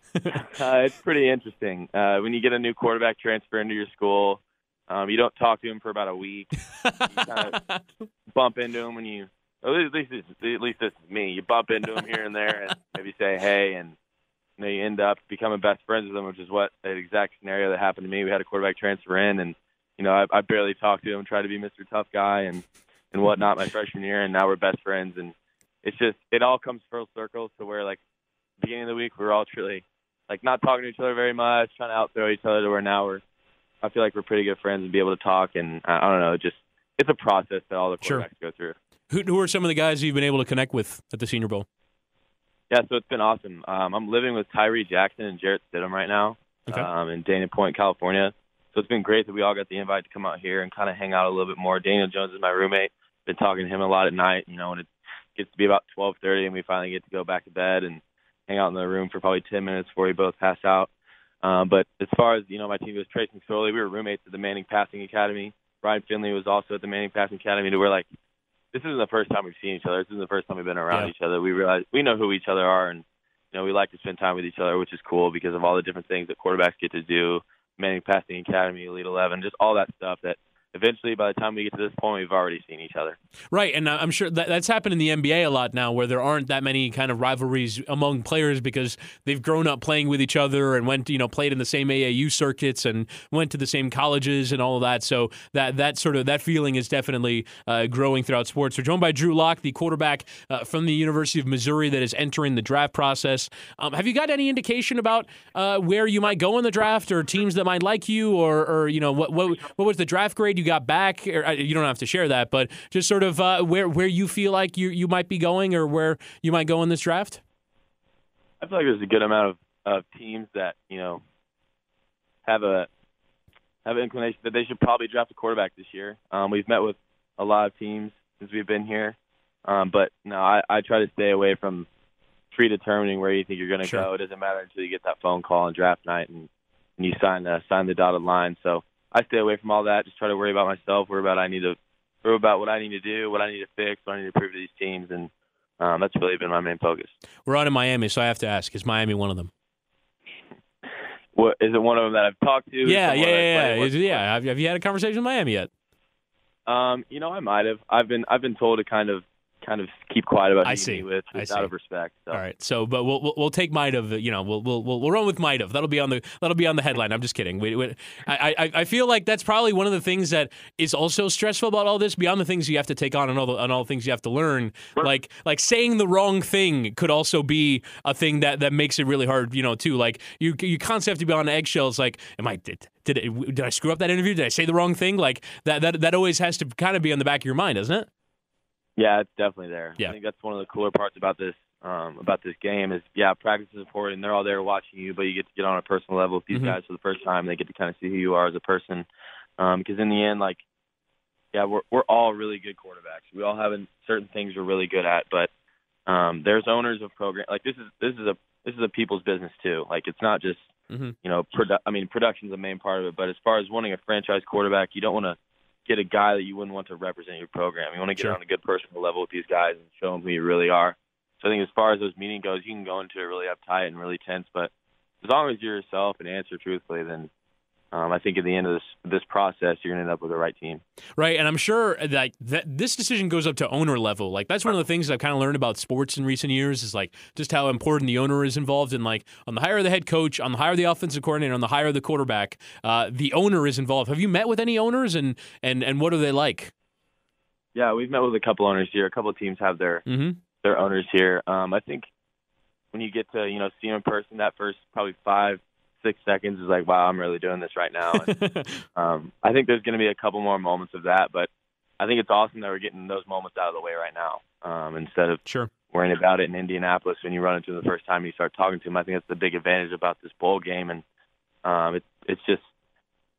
D: Uh, it's pretty interesting. Uh, when you get a new quarterback transfer into your school, um, you don't talk to him for about a week. You kind of bump into him when you, at least, at least, at least this is me. You bump into him here and there and maybe say hey, and you know, you end up becoming best friends with him, which is what the exact scenario that happened to me. We had a quarterback transfer in, and you know, I, I barely talked to him, tried to be Mister Tough Guy and and whatnot my freshman year, and now we're best friends. And it's just, it all comes full circle to where, like, beginning of the week, we were all truly, like, not talking to each other very much, trying to out-throw each other, to where now we're, I feel like we're pretty good friends and be able to talk. And I, I don't know, just, it's a process that all the quarterbacks
A: Sure.
D: go through.
A: Who, who are some of the guys you've been able to connect with at the Senior Bowl?
D: Yeah, so it's been awesome. Um, I'm living with Tyree Jackson and Jarrett Stidham right now
A: Okay.
D: um, in Dana Point, California. So it's been great that we all got the invite to come out here and kind of hang out a little bit more. Daniel Jones is my roommate. Been talking to him a lot at night, you know, and it gets to be about twelve thirty, and we finally get to go back to bed and hang out in the room for probably ten minutes before we both pass out. Um, but as far as, you know, my team goes, Trace McSorley, we were roommates at the Manning Passing Academy. Ryan Finley was also at the Manning Passing Academy. To where, like, this isn't the first time we've seen each other. This isn't the first time we've been around
A: Yeah.
D: each other. We realize we know who each other are, and you know, we like to spend time with each other, which is cool because of all the different things that quarterbacks get to do. Manning Passing Academy, Elite Eleven, just all that stuff that eventually, by the time we get to this point, we've already seen each other.
A: Right, and I'm sure that that's happened in the N B A a lot now, where there aren't that many kind of rivalries among players because they've grown up playing with each other and went, you know, played in the same A A U circuits and went to the same colleges and all of that. So that that sort of that feeling is definitely uh, growing throughout sports. We're joined by Drew Lock, the quarterback uh, from the University of Missouri that is entering the draft process. Um, have you got any indication about uh, where you might go in the draft, or teams that might like you, or, or you know, what what what was the draft grade you got back? Or, uh, you don't have to share that, but just sort of uh, where where you feel like you you might be going, or where you might go in this draft.
D: I feel like there's a good amount of, of teams that, you know, have a have an inclination that they should probably draft a quarterback this year. Um, we've met with a lot of teams since we've been here, um, but no, I, I try to stay away from predetermining where you think you're going to
A: Sure.
D: go. It doesn't matter until you get that phone call on draft night and, and you sign the sign the dotted line. So I stay away from all that. Just try to worry about myself. Worry about I need to worry about what I need to do, what I need to fix, what I need to prove to these teams, and um, that's really been my main focus.
A: We're on in Miami, so I have to ask: is Miami one of them?
D: What is it? One of them that I've talked to?
A: Yeah, yeah,
D: Someone I
A: yeah,
D: play
A: yeah.
D: with?
A: Is- yeah. Have, have you had a conversation with Miami yet?
D: Um, you know, I might have. I've been I've been told to kind of kind of keep quiet about who
A: I
D: you
A: see.
D: meet with,
A: I
D: just
A: see.
D: out of respect. So.
A: All right. So, but we'll we'll, we'll take might of. You know, we'll we'll we'll we'll run with might of. That'll be on the that'll be on the headline. I'm just kidding. We, we, I I I feel like that's probably one of the things that is also stressful about all this. Beyond the things you have to take on and all the and all the things you have to learn, like like saying the wrong thing could also be a thing that, that makes it really hard. You know, too. Like you you constantly have to be on eggshells. Like, am I did did it, did I screw up that interview? Did I say the wrong thing? Like that that that always has to kind of be on the back of your mind, doesn't it?
D: Yeah, it's definitely there.
A: Yeah.
D: I think that's one of the cooler parts about this um, about this game is, yeah, practice is important. They're all there watching you, but you get to get on a personal level with these
A: Mhm.
D: guys for the first time. They get to kind of see who you are as a person. Um, because in the end, like, yeah, we're we're all really good quarterbacks. We all have certain things we're really good at, but um, there's owners of program. Like this is this is a this is a people's business too. Like it's not just
A: Mhm.
D: you know, produ- I mean, production's the main part of it. But as far as wanting a franchise quarterback, you don't want to get a guy that you wouldn't want to represent your program. You want to get
A: Sure.
D: on a good personal level with these guys and show them who you really are. So I think as far as those meetings goes, you can go into it really uptight and really tense. But as long as you're yourself and answer truthfully, then um, I think at the end of this this process, you're going to end up with the right team.
A: Right, and I'm sure that, that this decision goes up to owner level. Like that's one of the things I've kind of learned about sports in recent years is like just how important the owner is involved in. Like on the higher the head coach, on the higher the offensive coordinator, on the higher the quarterback, uh, the owner is involved. Have you met with any owners, and and and what are they like?
D: Yeah, we've met with a couple owners here. A couple of teams have their
A: Mm-hmm.
D: their owners here. Um, I think when you get to you know see them in person, that first probably five. Six seconds is like, wow, I'm really doing this right now. And, um, I think there's going to be a couple more moments of that, but I think it's awesome that we're getting those moments out of the way right now um, instead of
A: Sure.
D: worrying about it in Indianapolis when you run into them the first time and you start talking to them. I think that's the big advantage about this bowl game, and um, it, it's just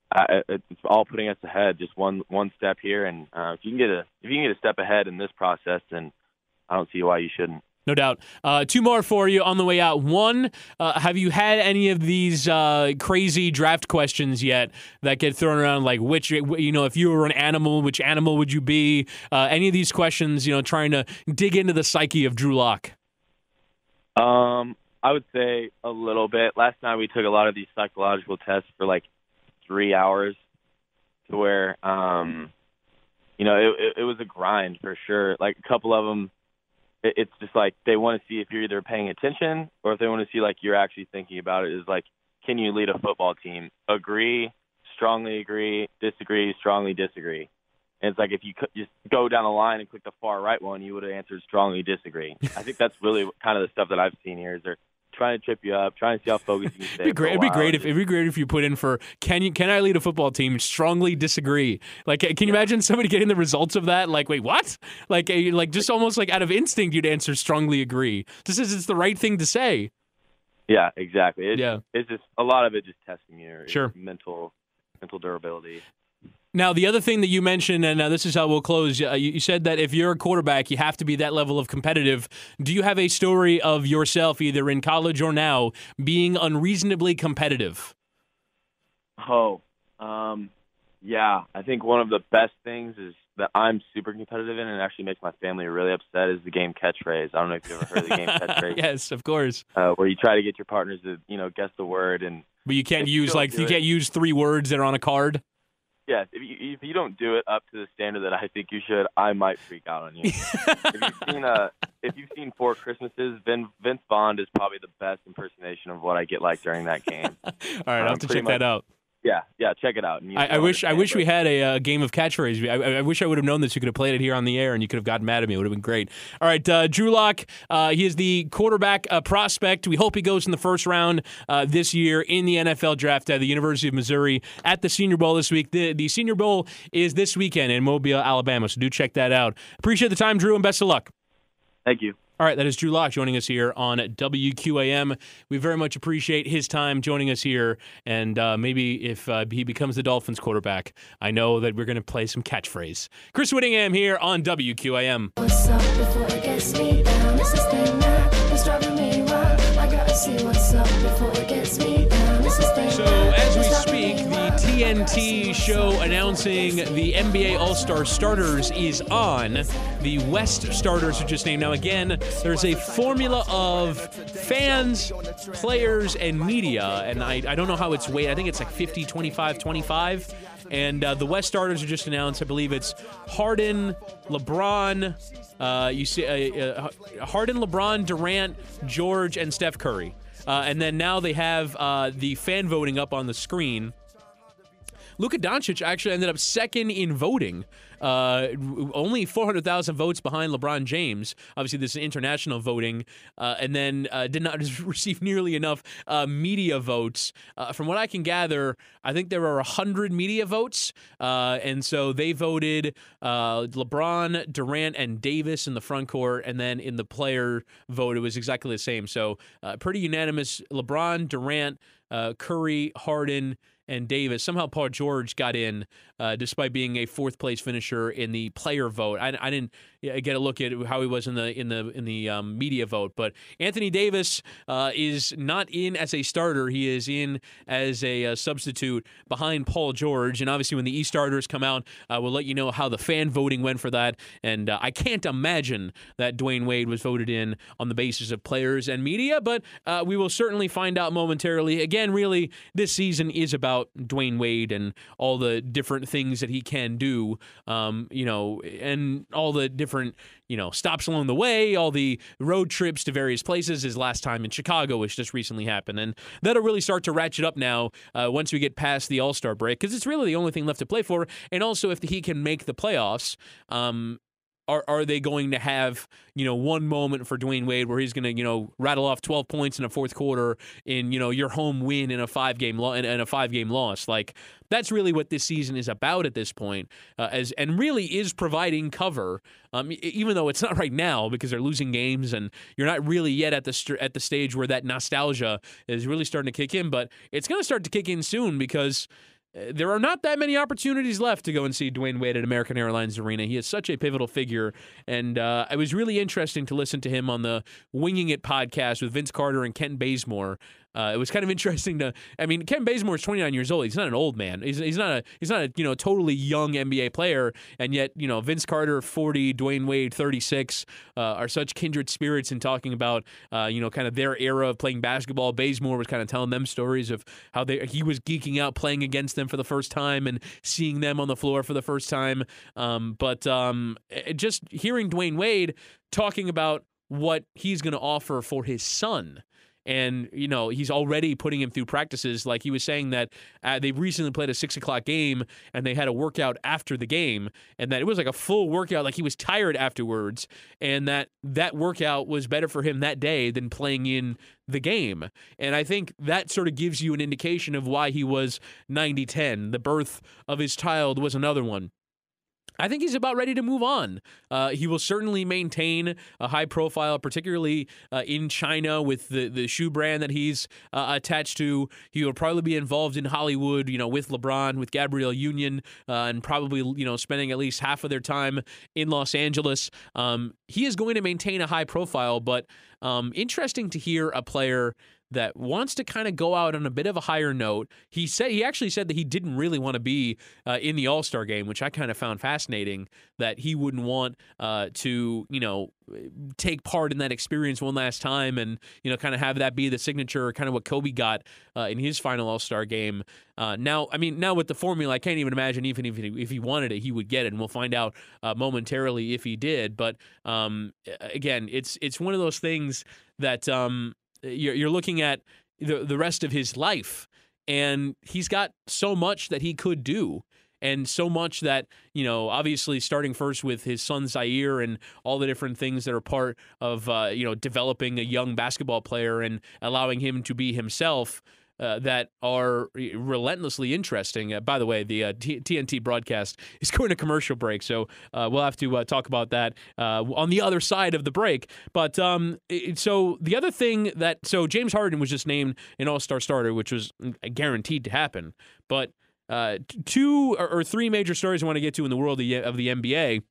D: I, it's all putting us ahead, just one one step here. And uh, if you can get a if you can get a step ahead in this process, then I don't see why you shouldn't.
A: No doubt. Uh, two more for you on the way out. One, uh, have you had any of these uh, crazy draft questions yet that get thrown around, like which, you know, if you were an animal, which animal would you be? Uh, any of these questions, you know, trying to dig into the psyche of Drew Lock?
D: Um, I would say a little bit. Last night we took a lot of these psychological tests for like three hours to where, um, you know, it, it, it was a grind for sure. Like a couple of them, it's just like they want to see if you're either paying attention or if they want to see like you're actually thinking about it. Is like, can you lead a football team? Agree, strongly agree, disagree, strongly disagree. And it's like if you just go down the line and click the far right one, you would have answered strongly disagree. I think that's really kind of the stuff that I've seen here is they're trying to trip you up, trying to see how focused you can stay.
A: It'd be great. It'd be great if it'd be great if you put in for can you can I lead a football team? Strongly disagree. Like, can you imagine somebody getting the results of that? Like, wait, what? Like, a, like just almost like out of instinct, you'd answer strongly agree, just as it's the right thing to say.
D: Yeah, exactly. It's,
A: yeah,
D: it's just a lot of it just testing your,
A: sure.
D: your mental mental durability.
A: Now, the other thing that you mentioned, and uh, this is how we'll close, uh, you, you said that if you're a quarterback, you have to be that level of competitive. Do you have a story of yourself, either in college or now, being unreasonably competitive?
D: Oh, um, yeah. I think one of the best things is that I'm super competitive in, and it actually makes my family really upset, is the game catchphrase. I don't know if you've ever heard of the game catchphrase.
A: Yes, of course.
D: Uh, where you try to get your partners to, you know, guess the word. and
A: But you can't use, like, you it, can't use three words that are on a card?
D: Yes, if you, if you don't do it up to the standard that I think you should, I might freak out on you. if you've seen uh, if you've seen Four Christmases, Vin, Vince Vaughn is probably the best impersonation of what I get like during that game.
A: All right, um, I'll have to check
D: much,
A: that out.
D: Yeah, yeah, check it out.
A: I, I wish I wish we had a uh, game of catchphrase. I, I wish I would have known this. You could have played it here on the air, and you could have gotten mad at me. It would have been great. All right, uh, Drew Lock, uh, he is the quarterback uh, prospect. We hope he goes in the first round uh, this year in the N F L draft at the University of Missouri at the Senior Bowl this week. The, the Senior Bowl is this weekend in Mobile, Alabama, so do check that out. Appreciate the time, Drew, and best of luck.
D: Thank you.
A: All right, that is Drew Lock joining us here on W Q A M. We very much appreciate his time joining us here, and uh, maybe if uh, he becomes the Dolphins quarterback, I know that we're going to play some catchphrase. Chris Whittingham here on W Q A M.
E: What's up before it gets me down? This is thing now. It's driving me wild. I gotta see what's up before it gets me down. This is thing
A: So
E: now.
A: as we speak, the T N T show announcing the N B A All-Star starters is on. The West starters are just named. Now, again, there's a formula of fans, players, and media, and I, I don't know how it's weighted. I think it's like fifty, twenty-five, twenty-five. And uh, the West starters are just announced. I believe it's Harden, LeBron, uh, you see, uh, uh, Harden, LeBron, Durant, George, and Steph Curry. Uh, and then now they have uh, the fan voting up on the screen. Luka Doncic actually ended up second in voting, uh, only four hundred thousand votes behind LeBron James. Obviously, this is international voting, uh, and then uh, did not receive nearly enough uh, media votes. Uh, from what I can gather, I think there were one hundred media votes, uh, and so they voted uh, LeBron, Durant, and Davis in the front court, and then in the player vote, it was exactly the same. So uh, pretty unanimous, LeBron, Durant, uh, Curry, Harden, and Davis. Somehow Paul George got in uh, despite being a fourth place finisher in the player vote. I, I didn't get a look at how he was in the in the in the um, media vote, but Anthony Davis uh, is not in as a starter. He is in as a uh, substitute behind Paul George. And obviously, when the E starters come out, uh, we'll let you know how the fan voting went for that. And uh, I can't imagine that Dwayne Wade was voted in on the basis of players and media, but uh, we will certainly find out momentarily. Again, really, this season is about Dwayne Wade and all the different things that he can do, um, you know, and all the different, you know, stops along the way, all the road trips to various places. His last time in Chicago, which just recently happened. And that'll really start to ratchet up now uh, once we get past the All-Star break, because it's really the only thing left to play for. And also, if he can make the playoffs, um, Are, are they going to have, you know, one moment for Dwayne Wade where he's going to, you know, rattle off twelve points in a fourth quarter in, you know, your home win in a five game lo- in, in a five game loss? Like, that's really what this season is about at this point, uh, as and really is providing cover, um, even though it's not right now because they're losing games and you're not really yet at the st- at the stage where that nostalgia is really starting to kick in. But it's going to start to kick in soon because there are not that many opportunities left to go and see Dwayne Wade at American Airlines Arena. He is such a pivotal figure, and uh, it was really interesting to listen to him on the Winging It podcast with Vince Carter and Ken Bazemore. Uh, it was kind of interesting to. I mean, Ken Bazemore is twenty-nine years old. He's not an old man. He's, he's not a. He's not a you know totally young N B A player. And yet, you know, Vince Carter forty, Dwayne Wade thirty-six uh, are such kindred spirits in talking about uh, you know kind of their era of playing basketball. Bazemore was kind of telling them stories of how they he was geeking out playing against them for the first time and seeing them on the floor for the first time. Um, but um, just hearing Dwayne Wade talking about what he's going to offer for his son. And, you know, he's already putting him through practices. Like he was saying that uh, they recently played a six o'clock game and they had a workout after the game, and that it was like a full workout. Like he was tired afterwards, and that that workout was better for him that day than playing in the game. And I think that sort of gives you an indication of why he was ninety ten. The birth of his child was another one. I think he's about ready to move on. Uh, he will certainly maintain a high profile, particularly uh, in China with the, the shoe brand that he's uh, attached to. He will probably be involved in Hollywood, you know, with LeBron, with Gabrielle Union, uh, and probably, you know, spending at least half of their time in Los Angeles. Um, he is going to maintain a high profile, but um, interesting to hear a player that wants to kind of go out on a bit of a higher note. He said he actually said that he didn't really want to be uh, in the All-Star game, which I kind of found fascinating, that he wouldn't want uh, to, you know, take part in that experience one last time and, you know, kind of have that be the signature, kind of what Kobe got uh, in his final All-Star game. Uh, now, I mean, now with the formula, I can't even imagine even if he, if he wanted it, he would get it, and we'll find out uh, momentarily if he did. But um, again, it's it's one of those things that um, you're, you're looking at the the rest of his life, and he's got so much that he could do. And so much that, you know, obviously starting first with his son Zaire and all the different things that are part of, uh, you know, developing a young basketball player and allowing him to be himself uh, that are relentlessly interesting. Uh, by the way, the uh, T- TNT broadcast is going to commercial break, so uh, we'll have to uh, talk about that uh, on the other side of the break. But um, it, so the other thing that, so James Harden was just named an all-star starter, which was guaranteed to happen. But Uh, two or, or three major stories I want to get to in the world of the, of the N B A.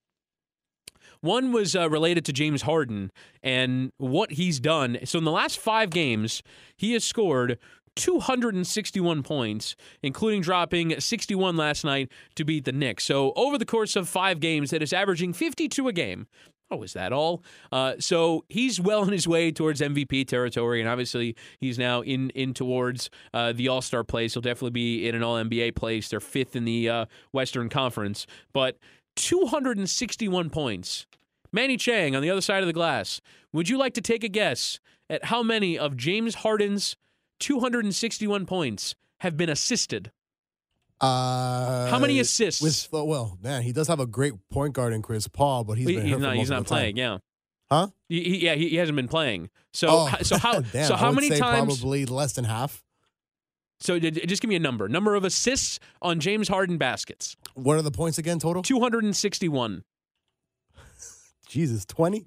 A: One was uh, related to James Harden and what he's done. So in the last five games, he has scored two hundred sixty-one points, including dropping sixty-one last night to beat the Knicks. So over the course of five games, that is averaging fifty-two a game. Oh, is that all? Uh, so he's well on his way towards M V P territory, and obviously he's now in in towards uh, the All-Star place. He'll definitely be in an All-N B A place. They're fifth in the uh, Western Conference. But two hundred sixty-one points. Manny Chang on the other side of the glass. Would you like to take a guess at how many of James Harden's two hundred sixty-one points have been assisted?
F: Uh,
A: How many assists?
F: With, well, man, he does have a great point guard in Chris Paul, but he's
A: He-
F: been
A: he's
F: hurt
A: not.
F: for most
A: He's
F: of
A: not
F: the time.
A: playing. Yeah.
F: Huh?
A: He, he, yeah. He, he hasn't been playing. So
F: Oh,
A: so how
F: damn,
A: so
F: I
A: how
F: would
A: many
F: say
A: times?
F: Probably less than half.
A: So d- d- just give me a number. Number of assists on James Harden baskets.
F: What are the points again total?
A: two hundred sixty-one.
F: Jesus, twenty?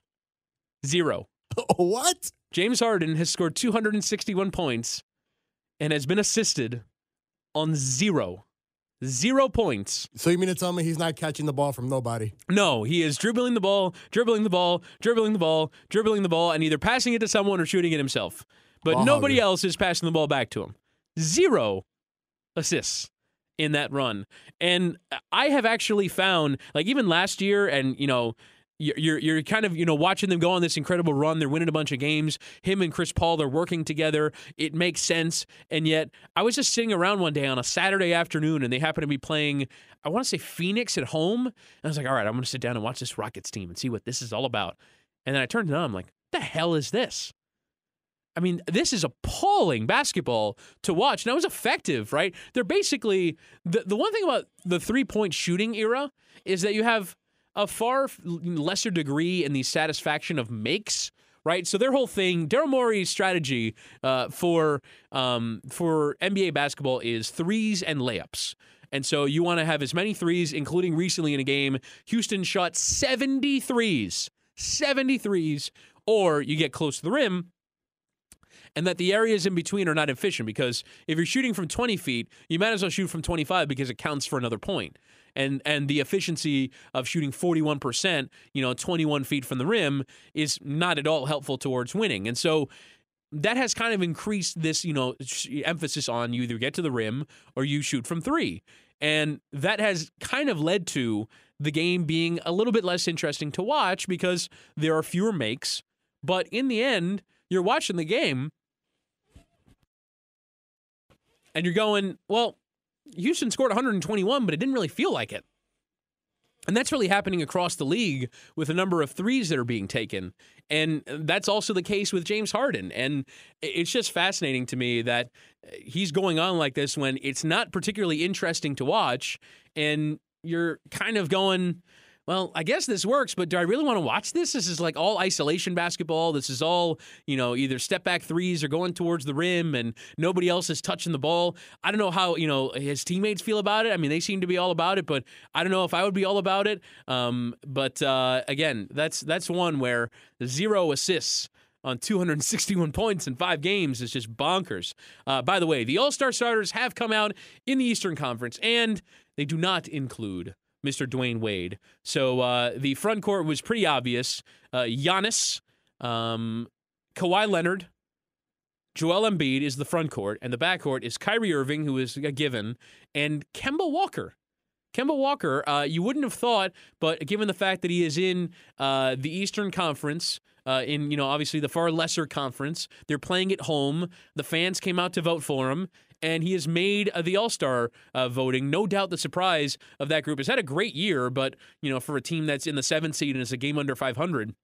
A: Zero.
F: What?
A: James Harden has scored two hundred sixty-one points and has been assisted on zero. Zero points.
F: So you mean to tell me he's not catching the ball from nobody?
A: No, he is dribbling the ball, dribbling the ball, dribbling the ball, dribbling the ball, and either passing it to someone or shooting it himself. But
F: Ball
A: nobody
F: hugger.
A: else is passing the ball back to him. Zero assists in that run. And I have actually found, like even last year, and you know, you're you're, you're kind of, you know, watching them go on this incredible run. They're winning a bunch of games. Him and Chris Paul, they're working together. It makes sense. And yet, I was just sitting around one day on a Saturday afternoon, and they happened to be playing, I want to say Phoenix at home. And I was like, all right, I'm going to sit down and watch this Rockets team and see what this is all about. And then I turned it on. I'm like, what the hell is this? I mean, this is appalling basketball to watch. And that was effective, right? They're basically, the, the one thing about the three-point shooting era is that you have a far lesser degree in the satisfaction of makes, right? So their whole thing, Daryl Morey's strategy uh, for um, for N B A basketball is threes and layups. And so you want to have as many threes, including recently in a game, Houston shot seventy threes, seventy threes, or you get close to the rim, and that the areas in between are not efficient, because if you're shooting from twenty feet, you might as well shoot from twenty-five because it counts for another point. And and the efficiency of shooting forty-one percent, you know, twenty-one feet from the rim is not at all helpful towards winning. And so that has kind of increased this, you know, emphasis on you either get to the rim or you shoot from three. And that has kind of led to the game being a little bit less interesting to watch because there are fewer makes. But in the end, you're watching the game and you're going, well, Houston scored one hundred twenty-one, but it didn't really feel like it. And that's really happening across the league with a number of threes that are being taken. And that's also the case with James Harden. And it's just fascinating to me that he's going on like this when it's not particularly interesting to watch. And you're kind of going, well, I guess this works, but do I really want to watch this? This is like all isolation basketball. This is all, you know, either step back threes or going towards the rim and nobody else is touching the ball. I don't know how, you know, his teammates feel about it. I mean, they seem to be all about it, but I don't know if I would be all about it. Um, but uh, again, that's that's one where zero assists on two hundred sixty-one points in five games is just bonkers. Uh, by the way, the All-Star starters have come out in the Eastern Conference, and they do not include Mister Dwayne Wade. So uh, the front court was pretty obvious. Uh, Giannis, um, Kawhi Leonard, Joel Embiid is the front court, and the back court is Kyrie Irving, who is a given, and Kemba Walker. Kemba Walker, uh, you wouldn't have thought, but given the fact that he is in uh, the Eastern Conference, uh, in, you know, obviously the far lesser conference, they're playing at home, the fans came out to vote for him, and he has made uh, the All-Star uh, voting. No doubt the surprise of that group has had a great year, but, you know, for a team that's in the seventh seed and is a game under five hundred.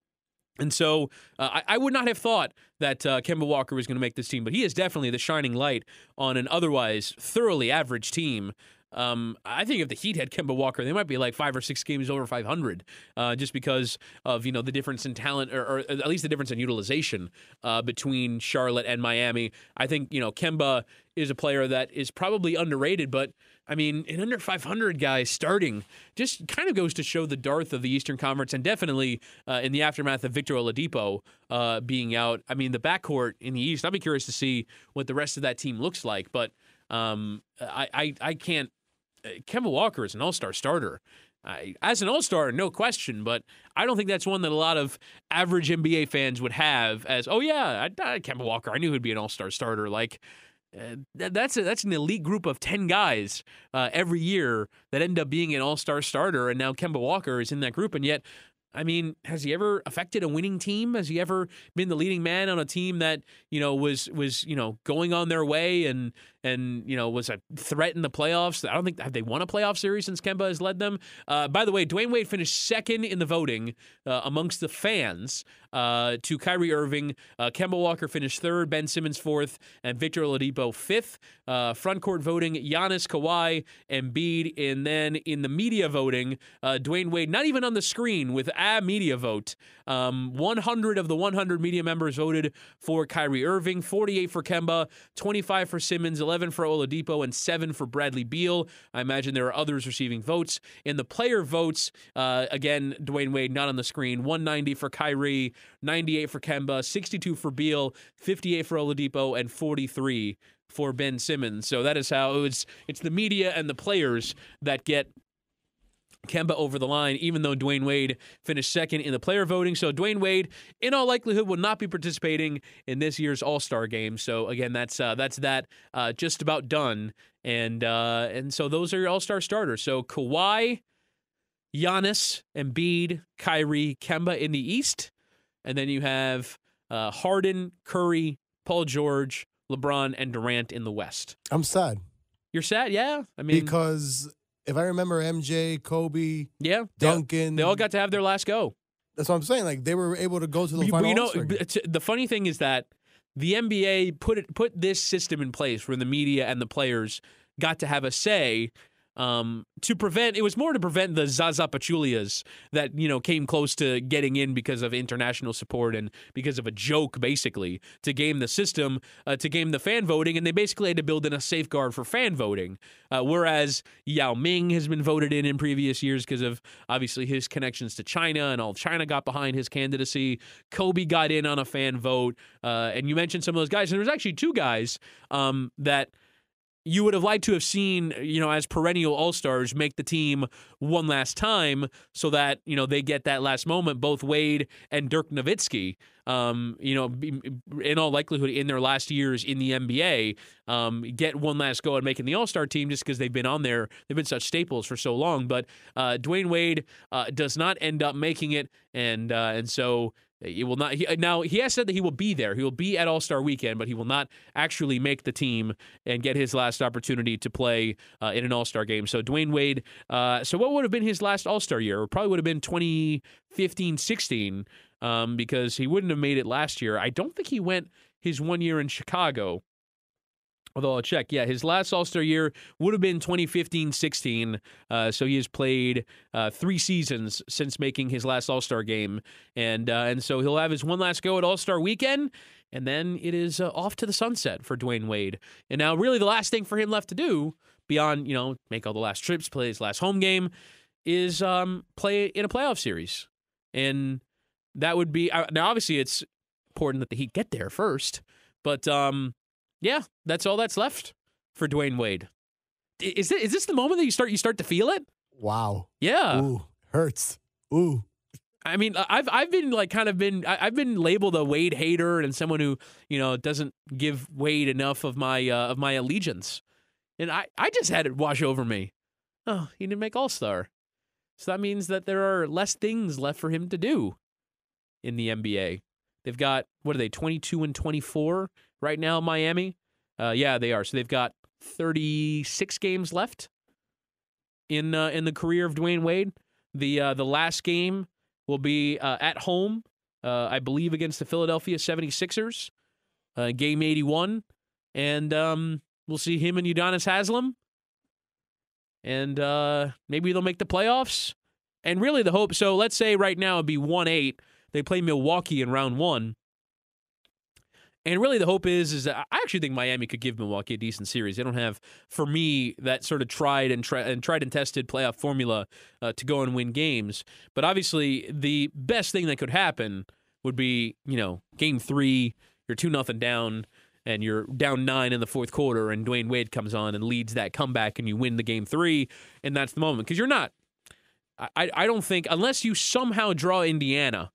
A: And so uh, I, I would not have thought that uh, Kemba Walker was going to make this team, but he is definitely the shining light on an otherwise thoroughly average team. Um, I think if the Heat had Kemba Walker, they might be like five or six games over five hundred, uh, just because of, you know, the difference in talent, or, or at least the difference in utilization uh, between Charlotte and Miami. I think, you know, Kemba is a player that is probably underrated, but I mean, an under five hundred guy starting just kind of goes to show the dearth of the Eastern Conference, and definitely uh, in the aftermath of Victor Oladipo uh, being out. I mean, the backcourt in the East, I'll be curious to see what the rest of that team looks like, but um, I, I, I can't. Kemba Walker is an all-star starter. I, as an all-star, no question, but I don't think that's one that a lot of average N B A fans would have as, oh, yeah, I, I, Kemba Walker, I knew he'd be an all-star starter. Like, uh, that, that's a, that's an elite group of ten guys uh, every year that end up being an all-star starter, and now Kemba Walker is in that group, and yet, I mean, has he ever affected a winning team? Has he ever been the leading man on a team that, you know, was was you know going on their way and and you know was a threat in the playoffs? I don't think have they won a playoff series since Kemba has led them. Uh, by the way, Dwayne Wade finished second in the voting uh, amongst the fans uh, to Kyrie Irving. Uh, Kemba Walker finished third, Ben Simmons fourth, and Victor Oladipo fifth. Uh, front court voting: Giannis, Kawhi, Embiid, and then in the media voting, uh, Dwayne Wade not even on the screen with a media vote. Um, one hundred of the one hundred media members voted for Kyrie Irving, forty-eight for Kemba, twenty-five for Simmons, eleven for Oladipo, and seven for Bradley Beal. I imagine there are others receiving votes. In the player votes, uh, again, Dwayne Wade not on the screen, one ninety for Kyrie, ninety-eight for Kemba, sixty-two for Beal, fifty-eight for Oladipo, and forty-three for Ben Simmons. So that is how it's, it's the media and the players that get Kemba over the line, even though Dwayne Wade finished second in the player voting. So Dwayne Wade, in all likelihood, will not be participating in this year's All-Star game. So again, that's uh, that's that uh, just about done. And uh, and so those are your All-Star starters. So Kawhi, Giannis, Embiid, Kyrie, Kemba in the East, and then you have uh, Harden, Curry, Paul George, LeBron, and Durant in the West.
F: I'm sad.
A: You're sad, yeah. I mean,
F: because if I remember M J, Kobe,
A: yeah,
F: Duncan,
A: they all got to have their last go.
F: That's what I'm saying. Like, they were able to go to the
A: but,
F: final.
A: But you know,
F: All-Star game.
A: it's- the funny thing is that the N B A put it put this system in place where the media and the players got to have a say. Um, to prevent, it was more to prevent the Zaza Pachulias that, you know, came close to getting in because of international support and because of a joke, basically, to game the system, uh, to game the fan voting, and they basically had to build in a safeguard for fan voting. Uh, whereas Yao Ming has been voted in in previous years because of, obviously, his connections to China, and all China got behind his candidacy. Kobe got in on a fan vote, uh, and you mentioned some of those guys, and there was actually two guys um, that you would have liked to have seen, you know, as perennial all-stars make the team one last time so that, you know, they get that last moment, both Wade and Dirk Nowitzki, um, you know, in all likelihood in their last years in the N B A, um, get one last go at making the all-star team just because they've been on there. They've been such staples for so long. But uh, Dwayne Wade uh, does not end up making it, and uh, and so it will not. He, now he has said that he will be there. He will be at All-Star Weekend, but he will not actually make the team and get his last opportunity to play uh, in an All-Star game. So Dwayne Wade. Uh, so what would have been his last All-Star year? It probably would have been twenty fifteen sixteen um, because he wouldn't have made it last year. I don't think he went his one year in Chicago. Although I'll check. Yeah, his last All-Star year would have been twenty fifteen sixteen. Uh, so he has played uh, three seasons since making his last All-Star game. And uh, and so he'll have his one last go at All-Star Weekend. And then it is uh, off to the sunset for Dwayne Wade. And now really the last thing for him left to do, beyond, you know, make all the last trips, play his last home game, is um, play in a playoff series. And that would be... Uh, now, obviously, it's important that the Heat get there first. But... um. Yeah, that's all that's left for Dwayne Wade. Is it, is this the moment that you start you start to feel it?
F: Wow.
A: Yeah.
F: Ooh, hurts. Ooh.
A: I mean, I've I've been like kind of been I've been labeled a Wade hater and someone who, you know, doesn't give Wade enough of my uh, of my allegiance, and I, I just had it wash over me. Oh, he didn't make All-Star, so that means that there are less things left for him to do in the N B A. They've got, what are they, twenty-two and twenty-four right now, Miami? Uh, yeah, they are. So they've got thirty-six games left in uh, in the career of Dwayne Wade. The uh, the last game will be uh, at home, uh, I believe, against the Philadelphia seventy-sixers, uh, game eighty-one. And um, we'll see him and Udonis Haslem. And uh, maybe they'll make the playoffs. And really the hope, so let's say right now it'd be one eight. They play Milwaukee in round one. And really the hope is, is that I actually think Miami could give Milwaukee a decent series. They don't have, for me, that sort of tried and, tri- and tried and tested playoff formula uh, to go and win games. But obviously the best thing that could happen would be, you know, game three, you're two nothing down, and you're down nine in the fourth quarter, and Dwayne Wade comes on and leads that comeback, and you win the game three, and that's the moment. Because you're not, I, I don't think, unless you somehow draw Indiana,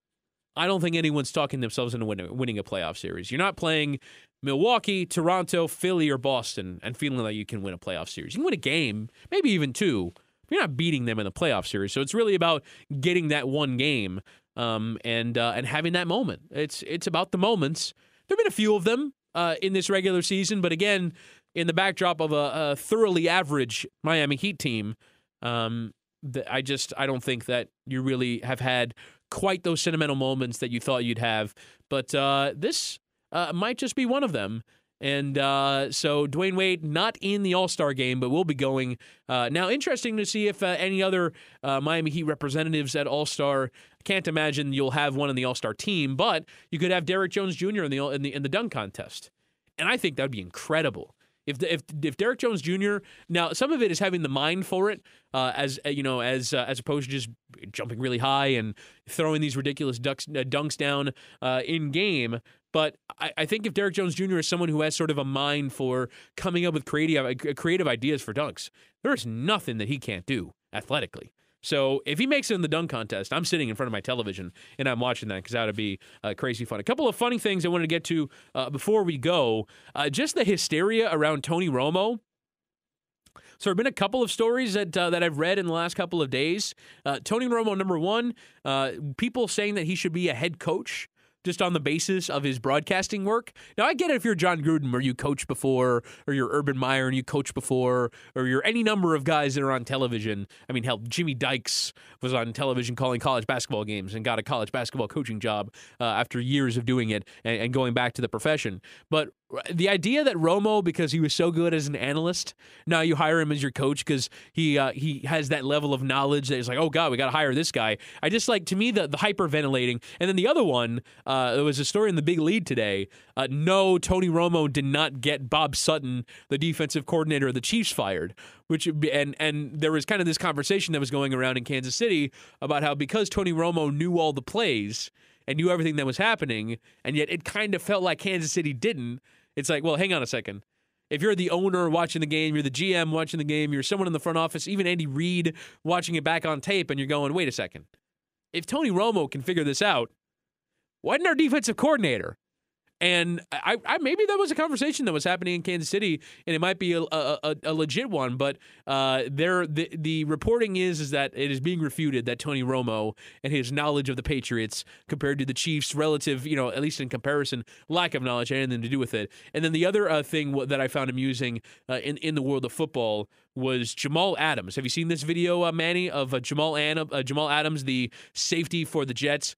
A: I don't think anyone's talking themselves into winning, winning a playoff series. You're not playing Milwaukee, Toronto, Philly, or Boston and feeling like you can win a playoff series. You can win a game, maybe even two. But you're not beating them in the playoff series. So it's really about getting that one game um, and uh, and having that moment. It's it's about the moments. There have been a few of them uh, in this regular season, but again, in the backdrop of a, a thoroughly average Miami Heat team, um, the, I just I don't think that you really have had quite those sentimental moments that you thought you'd have. But uh, this uh, might just be one of them. And uh, so Dwayne Wade not in the All-Star game, but will be going. Uh, now, interesting to see if uh, any other uh, Miami Heat representatives at All-Star. I can't imagine you'll have one in the All-Star team, but you could have Derrick Jones Junior in the in the in the dunk contest. And I think that would be incredible. If if if Derrick Jones Junior Now some of it is having the mind for it, uh, as you know, as uh, as opposed to just jumping really high and throwing these ridiculous ducks, uh, dunks down uh, in game. But I, I think if Derrick Jones Junior is someone who has sort of a mind for coming up with creative creative ideas for dunks, there is nothing that he can't do athletically. So if he makes it in the dunk contest, I'm sitting in front of my television and I'm watching that because that would be uh, crazy fun. A couple of funny things I wanted to get to uh, before we go. Uh, just the hysteria around Tony Romo. So there have been a couple of stories that uh, that I've read in the last couple of days. Uh, Tony Romo, number one, uh, people saying that he should be a head coach just on the basis of his broadcasting work. Now, I get it if you're John Gruden where you coach before, or you're Urban Meyer and you coach before, or you're any number of guys that are on television. I mean, hell, Jimmy Dykes was on television calling college basketball games and got a college basketball coaching job uh, after years of doing it and, and going back to the profession. But the idea that Romo, because he was so good as an analyst, now you hire him as your coach because he uh, he has that level of knowledge that he's like, oh God, we got to hire this guy. I just like, to me, the, the hyperventilating. And then the other one, uh, there was a story in the Big Lead today. Uh, no, Tony Romo did not get Bob Sutton, the defensive coordinator of the Chiefs, fired. Which and and there was kind of this conversation that was going around in Kansas City about how because Tony Romo knew all the plays and knew everything that was happening, and yet it kind of felt like Kansas City didn't. It's like, well, hang on a second. If you're the owner watching the game, you're the G M watching the game, you're someone in the front office, even Andy Reid watching it back on tape, and you're going, wait a second. If Tony Romo can figure this out, why didn't our defensive coordinator? And I, I maybe that was a conversation that was happening in Kansas City, and it might be a, a, a legit one. But uh, there, the the reporting is is that it is being refuted that Tony Romo and his knowledge of the Patriots compared to the Chiefs' relative, you know, at least in comparison, lack of knowledge had anything to do with it. And then the other uh, thing that I found amusing uh, in in the world of football was Jamal Adams. Have you seen this video, uh, Manny, of uh, Jamal An- uh, Jamal Adams, the safety for the Jets?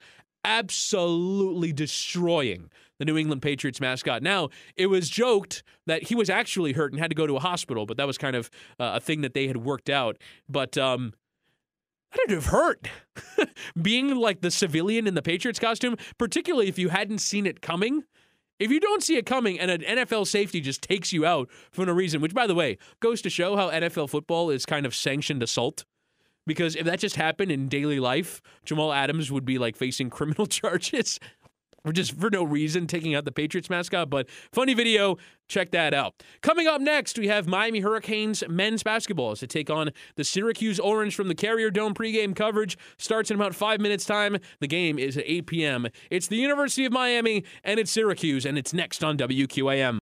A: Absolutely destroying the New England Patriots mascot. Now, it was joked that he was actually hurt and had to go to a hospital, but that was kind of uh, a thing that they had worked out. But um, that would have hurt. Being like the civilian in the Patriots costume, particularly if you hadn't seen it coming. If you don't see it coming and an N F L safety just takes you out for no reason, which, by the way, goes to show how N F L football is kind of sanctioned assault. Because if that just happened in daily life, Jamal Adams would be like facing criminal charges for just for no reason, taking out the Patriots mascot. But funny video, check that out. Coming up next, we have Miami Hurricanes men's basketball as they take on the Syracuse Orange from the Carrier Dome. Pregame coverage starts in about five minutes' time. The game is at eight p.m. It's the University of Miami, and it's Syracuse, and it's next on W Q A M.